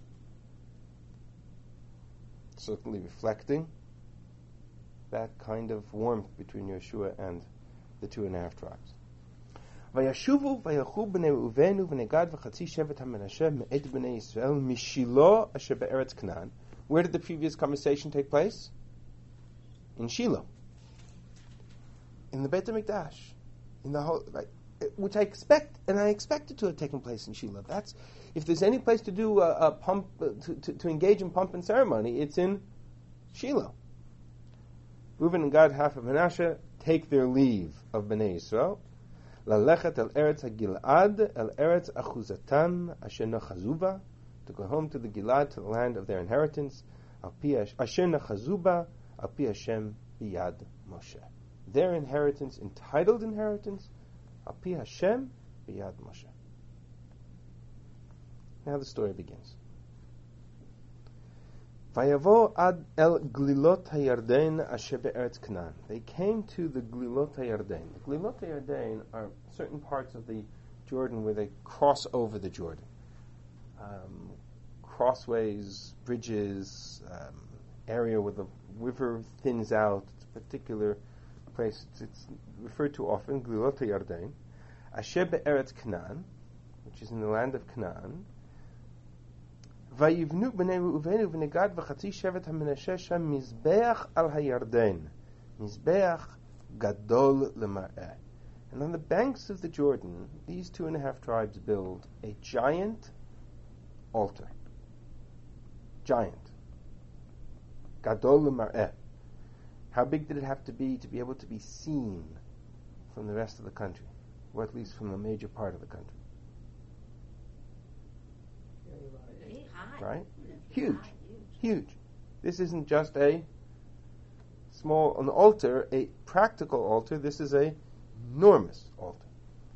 Certainly reflecting that kind of warmth between Yeshua and the 2.5 tribes. Vayashuvu vayachu b'nei Reuvenu v'nei Gad v'chatzi shevet haMenashe me'et b'nei Yisrael mishilo asher be'eretz Canaan. Where did the previous conversation take place? In Shiloh, in the Beit HaMikdash, in the whole, which I expect it to have taken place in Shiloh. That's, if there's any place to do a pump, to engage in pomp and ceremony, it's in Shiloh. Reuven and Gad, half of Menashe, take their leave of Bnei Yisrael. Lalechet el Eretz HaGilad, el Eretz Achuzatam, Asher Nachazuba, to go home to the Gilad, to the land of their inheritance. Asher Nachazuba, Al Pi Hashem Biyad Moshe. Their inheritance, entitled inheritance, Al Pi Hashem Biyad Moshe. Now the story begins. Vayavo ad el Glilot HaYarden asher be'eretz Canaan. They came to the Glilot HaYarden. The Glilot HaYarden are certain parts of the Jordan where they cross over the Jordan. Crossways, bridges, area where the river thins out. It's a particular place. It's referred to often, Glilot HaYarden. Asher be'eretz Canaan, which is in the land of Canaan. Vayivnu b'nei Reuvenu v'nei Gad v'chatzi shevet haMenashe sham mizbeach al hayarden, mizbeach gadol lemar'eh. And on the banks of the Jordan, these 2.5 tribes build a giant altar. Giant. Gadol lemar'eh. How big did it have to be able to be seen from the rest of the country, or at least from a major part of the country? Right? Huge. This isn't just an altar, a practical altar. This is a enormous altar.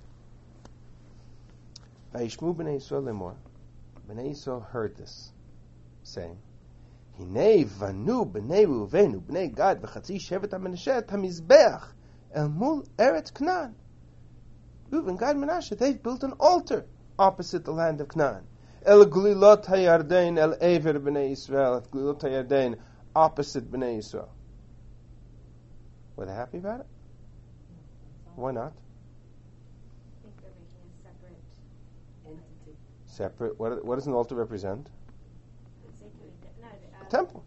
Vayishmu b'nei Yisrael lemor. B'nei Yisrael heard this, saying, Hinei vanu b'nei Reuvenu b'nei Gad v'chatzi shevet haMenashe hamizbeach el mul eretz Canaan. Reuven, Gad, Menashe, they've built an altar opposite the land of Canaan. El Glilot HaYarden, El Ever B'nei Yisrael, Glilot HaYarden, opposite B'nei Yisrael. Were they happy about it? Why not? I think they're making a separate entity. Separate. What does an altar represent? A temple.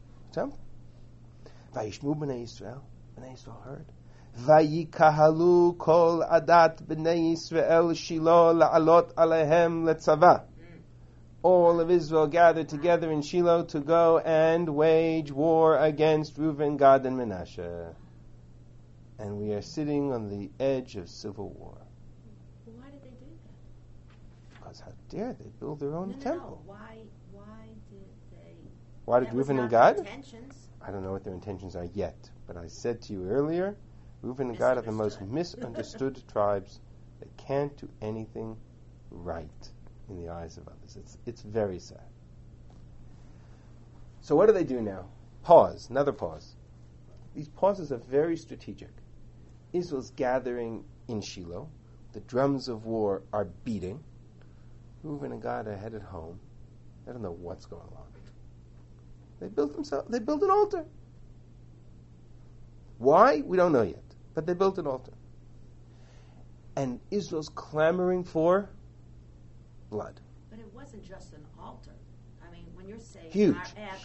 Vayishmu B'nei Yisrael. B'nei Yisrael heard. Vayikahalu kol adat B'nei Yisrael Shiloh la'alot alehem letzavah. All of Israel gathered together in Shiloh to go and wage war against Reuven, Gad, and Menashe. And we are sitting on the edge of civil war. Why did they do that? Because how dare they build their own temple? No. Why did they? Why did That was Reuven and not Gad? their intentions. I don't know what their intentions are yet. But I said to you earlier, Reuven and Gad are the most misunderstood tribes that can't do anything right in the eyes of others. It's very sad. So what do they do now? Pause. Another pause. These pauses are very strategic. Israel's gathering in Shiloh. The drums of war are beating. Reuven and Gad are headed home. They don't know what's going on. They built an altar. Why? We don't know yet. But they built an altar. And Israel's clamoring for blood. But it wasn't just an altar. I mean, when you're saying Huge.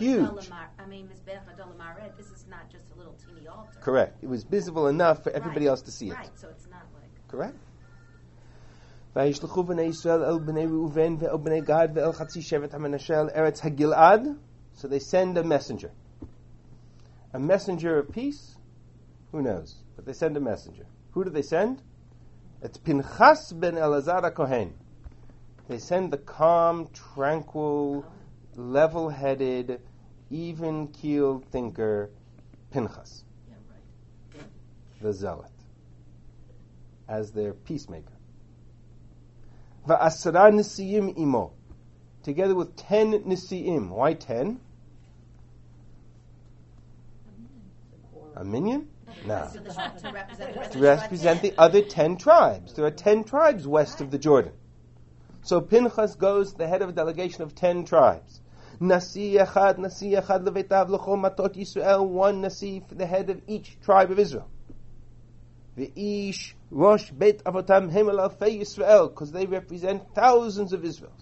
This is not just a little teeny altar. Correct. It was visible enough for everybody else to see it. Right, so it's not like... Correct. וישלחו בני ישראל אל בני ראובן ואל בני גד ואל חצי שבט המנשה אל ארץ הגלעד. So they send a messenger. A messenger of peace? Who knows? But they send a messenger. Who do they send? It's Pinchas ben Elazar HaKohen. They send the calm, tranquil, level-headed, even-keeled thinker, Pinchas, the zealot, as their peacemaker. Va'asara nisiyim imo, together with 10 nisiyim. Why 10? A minion? No. To represent the other 10 tribes. There are 10 tribes west of the Jordan. So Pinchas goes the head of a delegation of 10 tribes. Nasi echad levetav l'chol matot Yisrael, one nasi for the head of each tribe of Israel. V'ish rosh beit avotam himel alfei Yisrael, because they represent thousands of Israelites.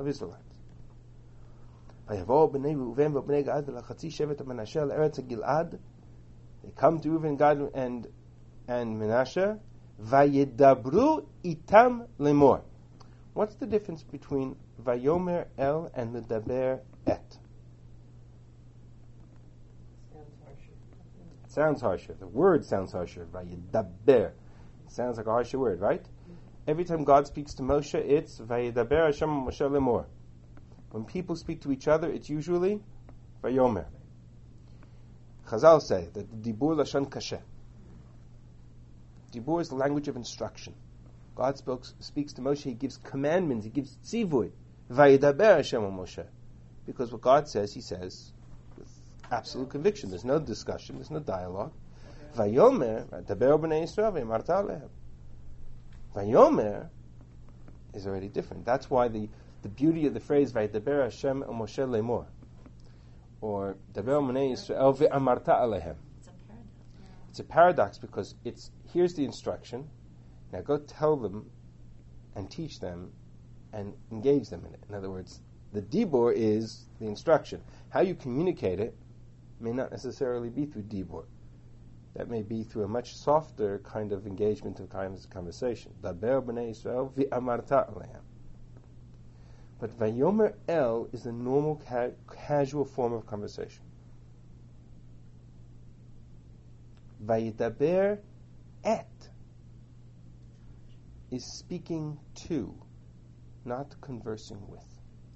Vayavo b'nei Reuven v'b'nei Gad v'lachatzi shevet Menashe eretz Gilad. They come to Reuven, Gad, and Menashe. Vayedabru itam lemor. What's the difference between Vayomer El and Ledaber Et? Sounds harsher. The word sounds harsher. Vayedaber. It sounds like a harsher word, right? Every time God speaks to Moshe, it's Vayedaber Hashem Moshe lemor. When people speak to each other, it's usually Vayomer. Chazal say that Dibur Lashon Kasher. Dibur is the language of instruction. God speaks to Moshe, He gives commandments, He gives tzivui. Vayedaber Hashem Moshe. Because what God says, He says with absolute conviction. There's no discussion, there's no dialogue. Vayomer, Daber b'nei Yisrael v'marta alehem. Vayomer is already different. That's why the beauty of the phrase Vayedaber Hashem Moshe lemor, or Daber b'nei Yisrael v'marta alehem. It's a paradox because here's the instruction. Now go tell them and teach them and engage them in it. In other words, the dibur is the instruction. How you communicate it may not necessarily be through dibur. That may be through a much softer kind of engagement of kinds of conversation. Daber b'nei Yisrael v'amarta alehem. But Vayomer El is the normal casual form of conversation. Vayedaber Et is speaking to, not conversing with.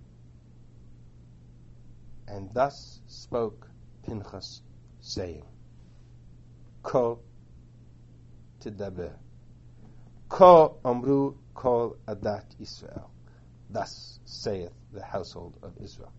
And thus spoke Pinchas, saying, Ko Tidaber. Ko Amru Kol Adat Yisrael. Thus saith the household of Israel.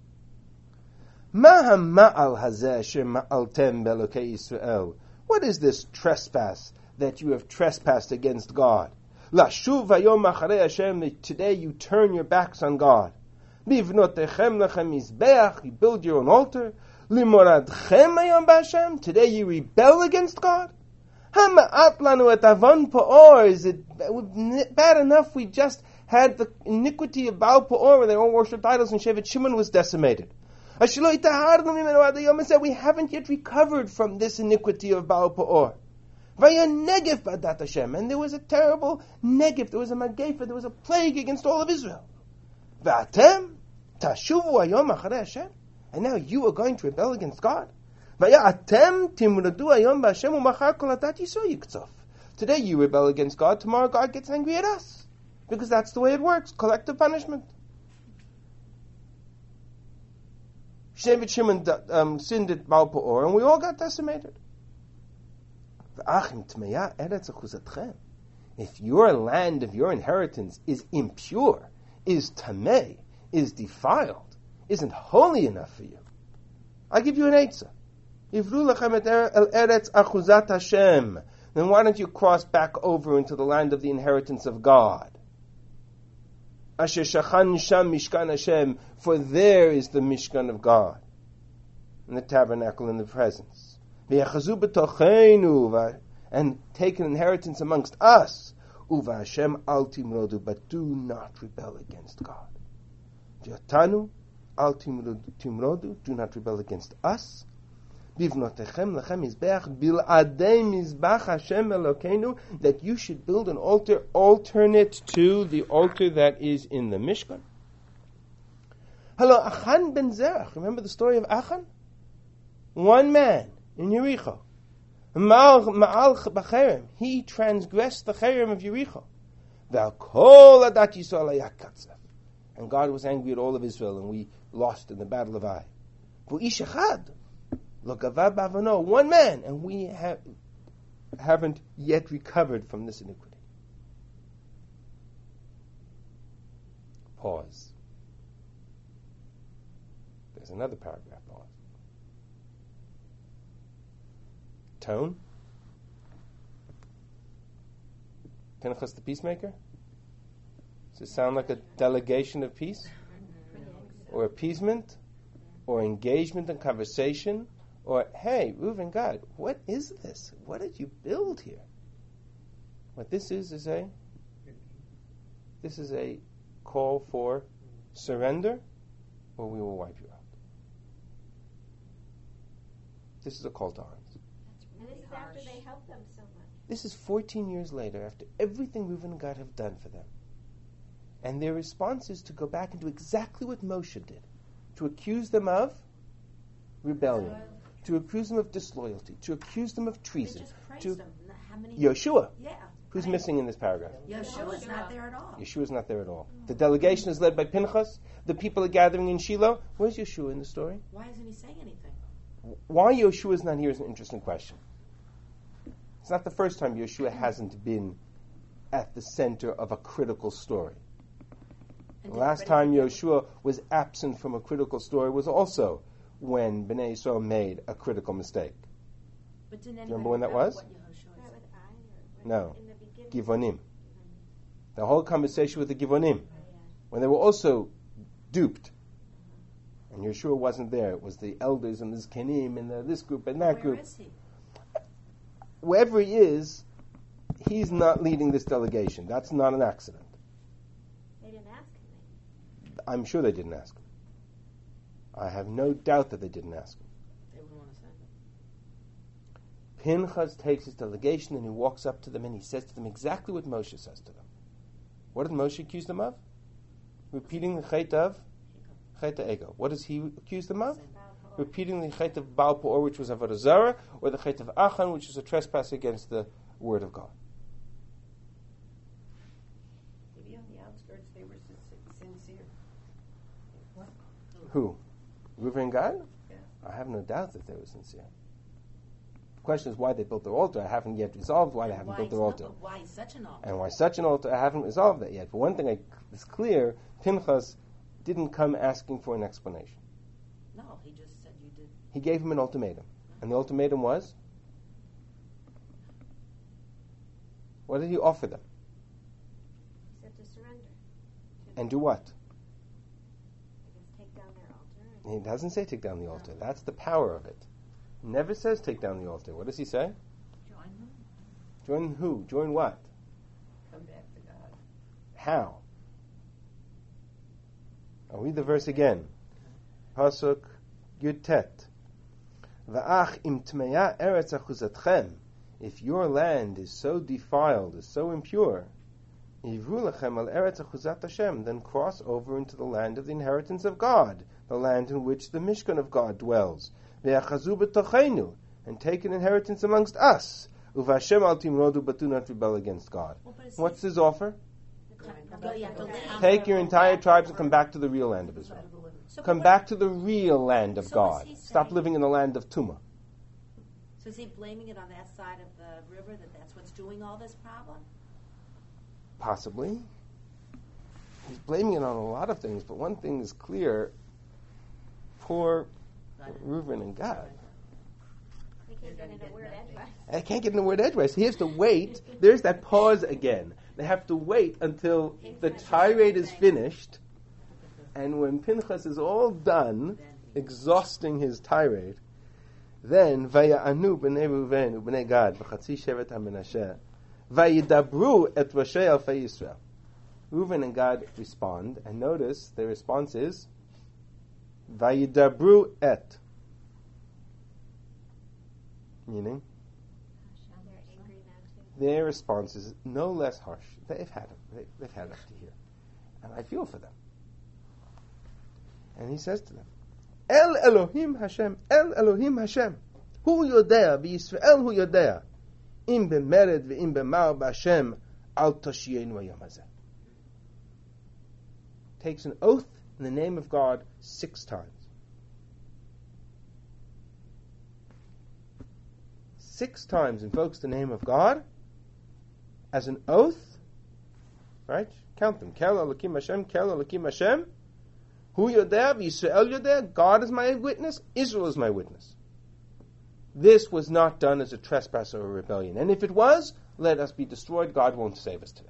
Ma ha'ma'al hazeh asher ma'altem be'elokei Yisrael. What is this trespass that you have trespassed against God? Lashuv vayom acharei Hashem. Today you turn your backs on God. Bivnotechem lechem mizbeach. You build your own altar. Limoradchem hayom b'Hashem. Today you rebel against God. Hama'at lanu et avon pa'or. Is it bad enough we just had the iniquity of Baal Peor, where they all worshipped idols, and Shevet Shimon was decimated? And said, we haven't yet recovered from this iniquity of Baal Peor. And there was a terrible negev, there was a magefa, there was a plague against all of Israel. And now you are going to rebel against God. Today you rebel against God, tomorrow God gets angry at us. Because that's the way it works, collective punishment. Shevet Shimon sinned at Baal Peor, and we all got decimated. If your land of your inheritance is impure, is tameh, is defiled, isn't holy enough for you, I give you an eitzah. Then why don't you cross back over into the land of the inheritance of God? Asher shachan sham mishkan Hashem, for there is the Mishkan of God, in the tabernacle in the presence. V'yachazu b'tocheinu, and take an inheritance amongst us. Uva Hashem al timrodu, but do not rebel against God. V'yatanu al timrodu, do not rebel against us. Bivnotechem lechem mizbeach biladei mizbach Hashem Elokeinu, that you should build an altar alternate to the altar that is in the Mishkan. Hello, Achan ben Zerach. Remember the story of Achan? One man in Yericho. Ma'al b'cherem. He transgressed the cherem of Yericho. V'al adat Yisrael hayakatzev. And God was angry at all of Israel, and we lost in the battle of Ai. V'ish echad. One man, and we haven't yet recovered from this iniquity. Pause. There's another paragraph. Pause. Tone. Pinchas the peacemaker? Does it sound like a delegation of peace? Or appeasement? Or engagement and conversation? Or, hey, Reuven, God, what is this? What did you build here? What this is a call for surrender, or we will wipe you out. This is a call to arms. And this is after they helped them so much. This is 14 years later, after everything Reuven and God have done for them. And their response is to go back and do exactly what Moshe did. To accuse them of rebellion. To accuse them of disloyalty, to accuse them of treason. Just them. How many? Yeshua. Yeah. Who's missing in this paragraph? Yeshua's not there at all. Yeshua's not there at all. The delegation is led by Pinchas. The people are gathering in Shiloh. Where's Yeshua in the story? Why isn't he saying anything? Why Yeshua is not here is an interesting question. It's not the first time Yeshua hasn't been at the center of a critical story. The last time Yeshua was absent from a critical story was also when Bnei Yisrael made a critical mistake. But didn't remember when that was? No. Givonim. The whole conversation with the Givonim. When they were also duped. And Yeshua wasn't there. It was the elders and the Zkenim and this group and that group. Where is he? Wherever he is, he's not leading this delegation. That's not an accident. They didn't ask him. I'm sure they didn't ask him. I have no doubt that they didn't ask him. They wouldn't want to send him. Pinchas takes his delegation and he walks up to them and he says to them exactly what Moshe says to them. What did Moshe accuse them of? Repeating the chet of ego. What does he accuse them of? Repeating the chet of Baal Peor, which was Avodah Zarah, or the chet of Achan, which is a trespass against the word of God. Maybe on the outskirts they were sincere. What? Who? Reuven and Gad? Yeah. I have no doubt that they were sincere. The question is why they built their altar. I haven't yet resolved why they haven't built their altar. Why such an altar? And why such an altar, I haven't resolved that yet. But one thing is clear, Pinchas didn't come asking for an explanation. No, he just said you did. He gave him an ultimatum. And the ultimatum was? What did he offer them? He said to surrender. And do what? I guess take down their altar. He doesn't say take down the altar. That's the power of it. He never says take down the altar. What does he say? Join them. Join who? Join what? Come back to God. How? I'll read the verse again. Pasuk Yud Tet. Va'ach im tmeya eretz achuzatchem. If your land is so defiled, is so impure, ivru lechem al eretz achuzat Hashem, then cross over into the land of the inheritance of God, the land in which the Mishkan of God dwells. Ve'achazu b'tochenu, and take an inheritance amongst us. Uvashem al timrodu, but do not rebel against God. What's his offer? Take your entire tribes and come back to the real land of Israel. Come back to the real land of God. Stop living in the land of Tumah. So is he blaming it on that side of the river, that's what's doing all this problem? Possibly. He's blaming it on a lot of things, but one thing is clear. Poor Reuven and Gad. They can't get in a word edgewise. I can't get in a word edgewise. He has to wait. There's that pause again. They have to wait until the tirade is finished, and when Pinchas is all done, exhausting his tirade, then vaya'anu b'nei Reuven u'b'nei Gad v'chatzi shevet ha'menashe vayidabru et Roshei alfei Yisrael. Reuven and Gad respond, and notice their response is Vayidabru et. Meaning, their response is no less harsh. They've had enough to hear. And I feel for them. And he says to them, El Elohim Hashem, El Elohim Hashem, Hu Yodea, V'Yisrael Hu Yodea, Im B'mered V'Im B'mar B'Hashem, Al Toshienu Hayom Hazeh. Takes an oath in the name of God 6 times. 6 times invokes the name of God as an oath, right? Count them. Kel Elokim Hashem, Kel Elokim Hashem, Hu Yodea, V'Yisrael Yodea, God is my witness, Israel is my witness. This was not done as a trespass or a rebellion. And if it was, let us be destroyed. God won't save us today.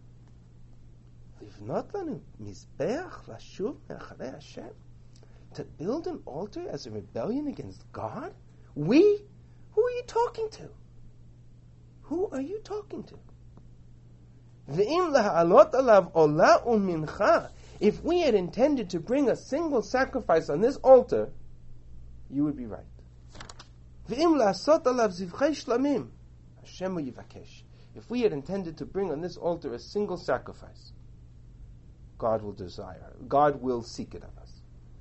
To build an altar as a rebellion against God? We? Who are you talking to? Who are you talking to? If we had intended to bring a single sacrifice on this altar, you would be right. If we had intended to bring on this altar a single sacrifice, God will desire, God will seek it of us.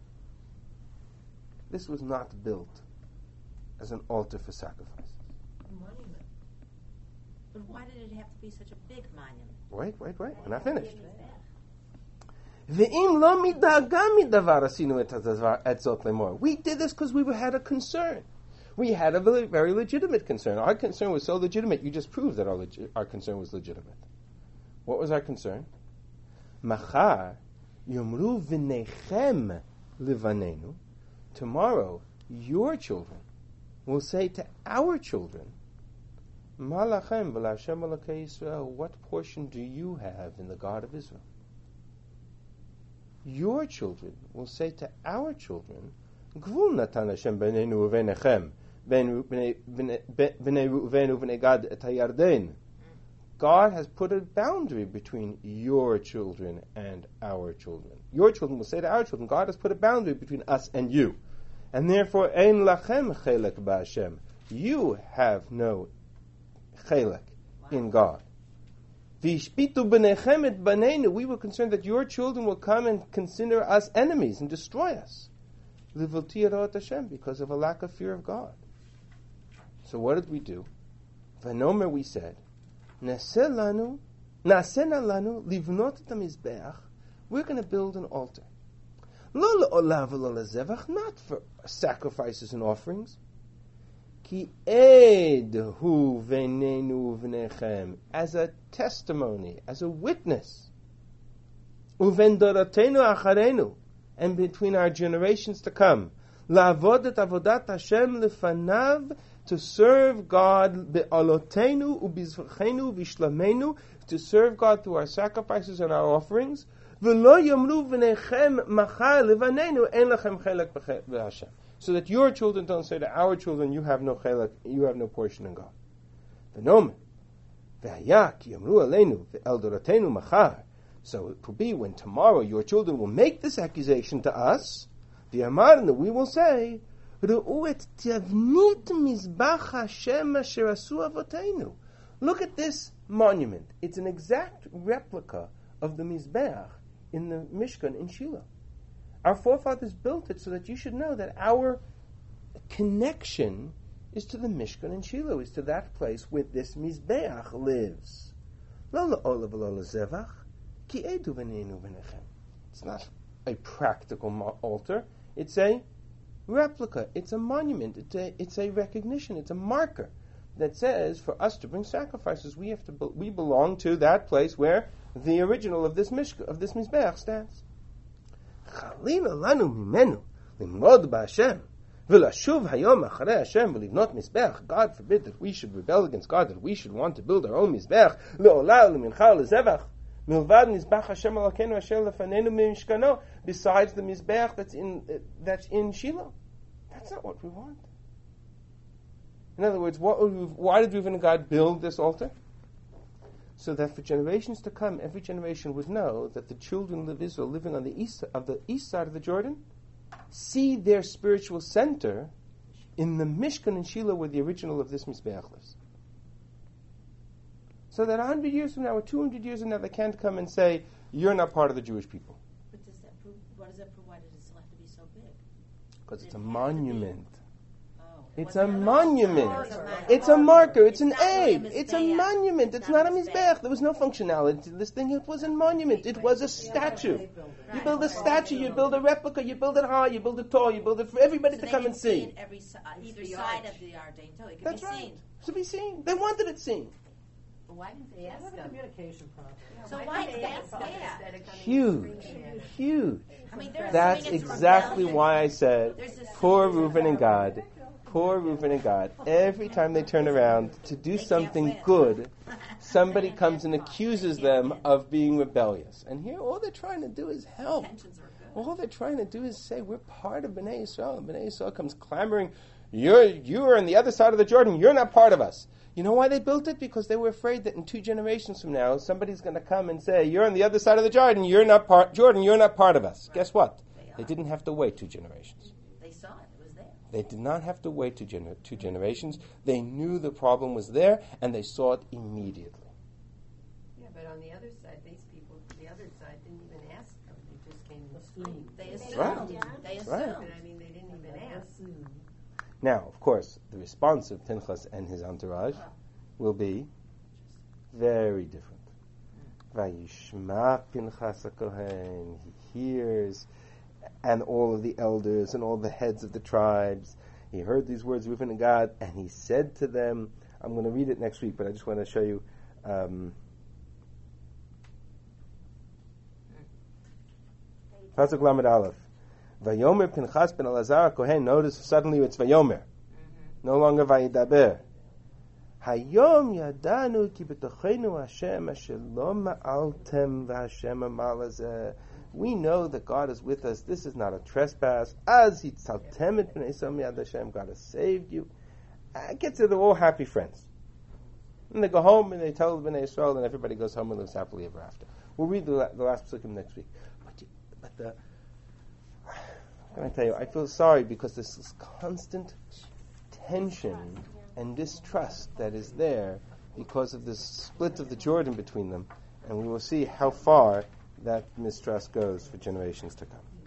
This was not built as an altar for sacrifices. A monument. But why did it have to be such a big monument? Wait. We're not finished. We did this because we had a concern. We had a very, very legitimate concern. Our concern was so legitimate, you just proved that our concern was legitimate. What was our concern? Machar yomru v'nechem livanenu. Tomorrow, your children will say to our children, Malachem v'lashem alakei Yisrael, what portion do you have in the God of Israel? Your children will say to our children, Gvul natan Hashem b'neinu u'v'nechem, b'nei Reuven u'v'nei Gad et hayarden. God has put a boundary between your children and our children. Your children will say to our children, God has put a boundary between us and you. And therefore, ein lachem chelek b'Hashem. You have no chelek in God. V'ishpitu b'nechem et b'neinu. We were concerned that your children will come and consider us enemies and destroy us. L'vilti yirat Hashem, because of a lack of fear of God. So what did we do? V'nomer, we said, Nasena lanu livnot et hamizbeach. We're going to build an altar. Lo le'olav v'lo le'zevach, not for sacrifices and offerings. Ki ed hu v'neinu v'nechem, as a testimony, as a witness. Uven doratenu acharenu, and between our generations to come. La'avod et avodat Hashem lefanav, to serve God be'alotenu u'bizvachenu v'ishlamenu, to serve God through our sacrifices and our offerings. V'lo yomru v'nechem machar levanenu en lechem chelek b'Hashem. So that your children don't say to our children, you have no chelek, you have no portion in God. V'nomen v'haya ki yomru aleinu ve'el doratenu machar. So it will be when tomorrow your children will make this accusation to us, the Amarna, we will say, Look at this monument. It's an exact replica of the Mizbeach in the Mishkan in Shiloh. Our forefathers built it so that you should know that our connection is to the Mishkan in Shiloh, is to that place where this Mizbeach lives. It's not a practical altar. It's a replica. It's a monument. It's a recognition. It's a marker that says for us to bring sacrifices, we belong to that place where the original of this mizbeach stands. Chalila lanu mimenu limrod b'Hashem v'lashuv hayom acharei Hashem v'livnot mizbeach. God forbid that we should rebel against God, that we should want to build our own mizbeach. Le'olal le'mincha le'zevach. Milvad mizbach Hashem Elokeinu asher lefanenu mimishkano. Besides the mizbeach that's in Shiloh, that's not what we want. In other words, why did Reuven and Gad build this altar? So that for generations to come, every generation would know that the children of Israel living on the east side of the Jordan see their spiritual center in the Mishkan and Shiloh where the original of this Mizbeach lives. So that 100 years from now or 200 years from now, they can't come and say, you're not part of the Jewish people. But does that prove, what does that prove? Why does it still have to be so big? Because it's a monument. It's Well, a no, monument. it's a marker. It's a marker. It's an It's not really a egg. It's a mizbeach. monument. It's It's not not a a mizbeach. mizbeach. There was no functionality to this thing. It was a monument. It was a statue. You build a statue. You build a replica. You build it high. You build it tall. You build it for everybody So to they come can and see. it either side of the Ardain too. It can That's be right. seen. To be seen. They wanted it seen. But why didn't they ask That's a them? communication problem. So Why why didn't is they that ask them bad? instead of coming Huge. and screaming at us? Huge. I mean, they're That's assuming it's exactly rebellion. why I said, There's this- poor Reuben and God. Poor Reuben and God. Every time they turn around to do can't something win. good, somebody comes and accuses them of being rebellious. And here, all they're trying to do is help. Intentions are good. All they're trying to do is say, we're part of Bnei Yisrael. And Bnei Yisrael comes clamoring, you're on the other side of the Jordan. You're not part of us. You know why they built it? Because they were afraid that in 2 generations from now, somebody's going to come and say, you're on the other side of the Jordan. You're not part of us. Right. Guess what? They They didn't have to wait 2 generations. They saw it. It was there. They did not have to wait 2 generations. They knew the problem was there, and they saw it immediately. Yeah, but on the other side, these people, the other side, didn't even ask them. They just came and screamed. They assumed. Right. They assumed. Right. But I mean, they didn't even ask. Now, of course, the response of Pinchas and his entourage will be very different. Vayishma Pinchas HaKohen, he hears, and all of the elders and all the heads of the tribes, he heard these words, Reuben and God, and he said to them, I'm going to read it next week, but I just want to show you, Pasuk Lamed Aleph. Vayomer Pinchas ben Elazar Kohen. Notice suddenly it's Vayomer, no longer Vayidaber. Hayom yadanu ki b'tochenu Hashem asher lo ma'altem v'Hashem amal hazeh. We know that God is with us. This is not a trespass. As hitzaltem et b'nei Yisrael miyad Hashem, God has saved you. Gets it, they're all happy friends. And they go home and they tell the Bnei Yisrael, and everybody goes home and lives happily ever after. We'll read the last psukim next week. But can I tell you, I feel sorry because there's this constant tension and distrust that is there because of this split of the Jordan between them, and we will see how far that mistrust goes for generations to come.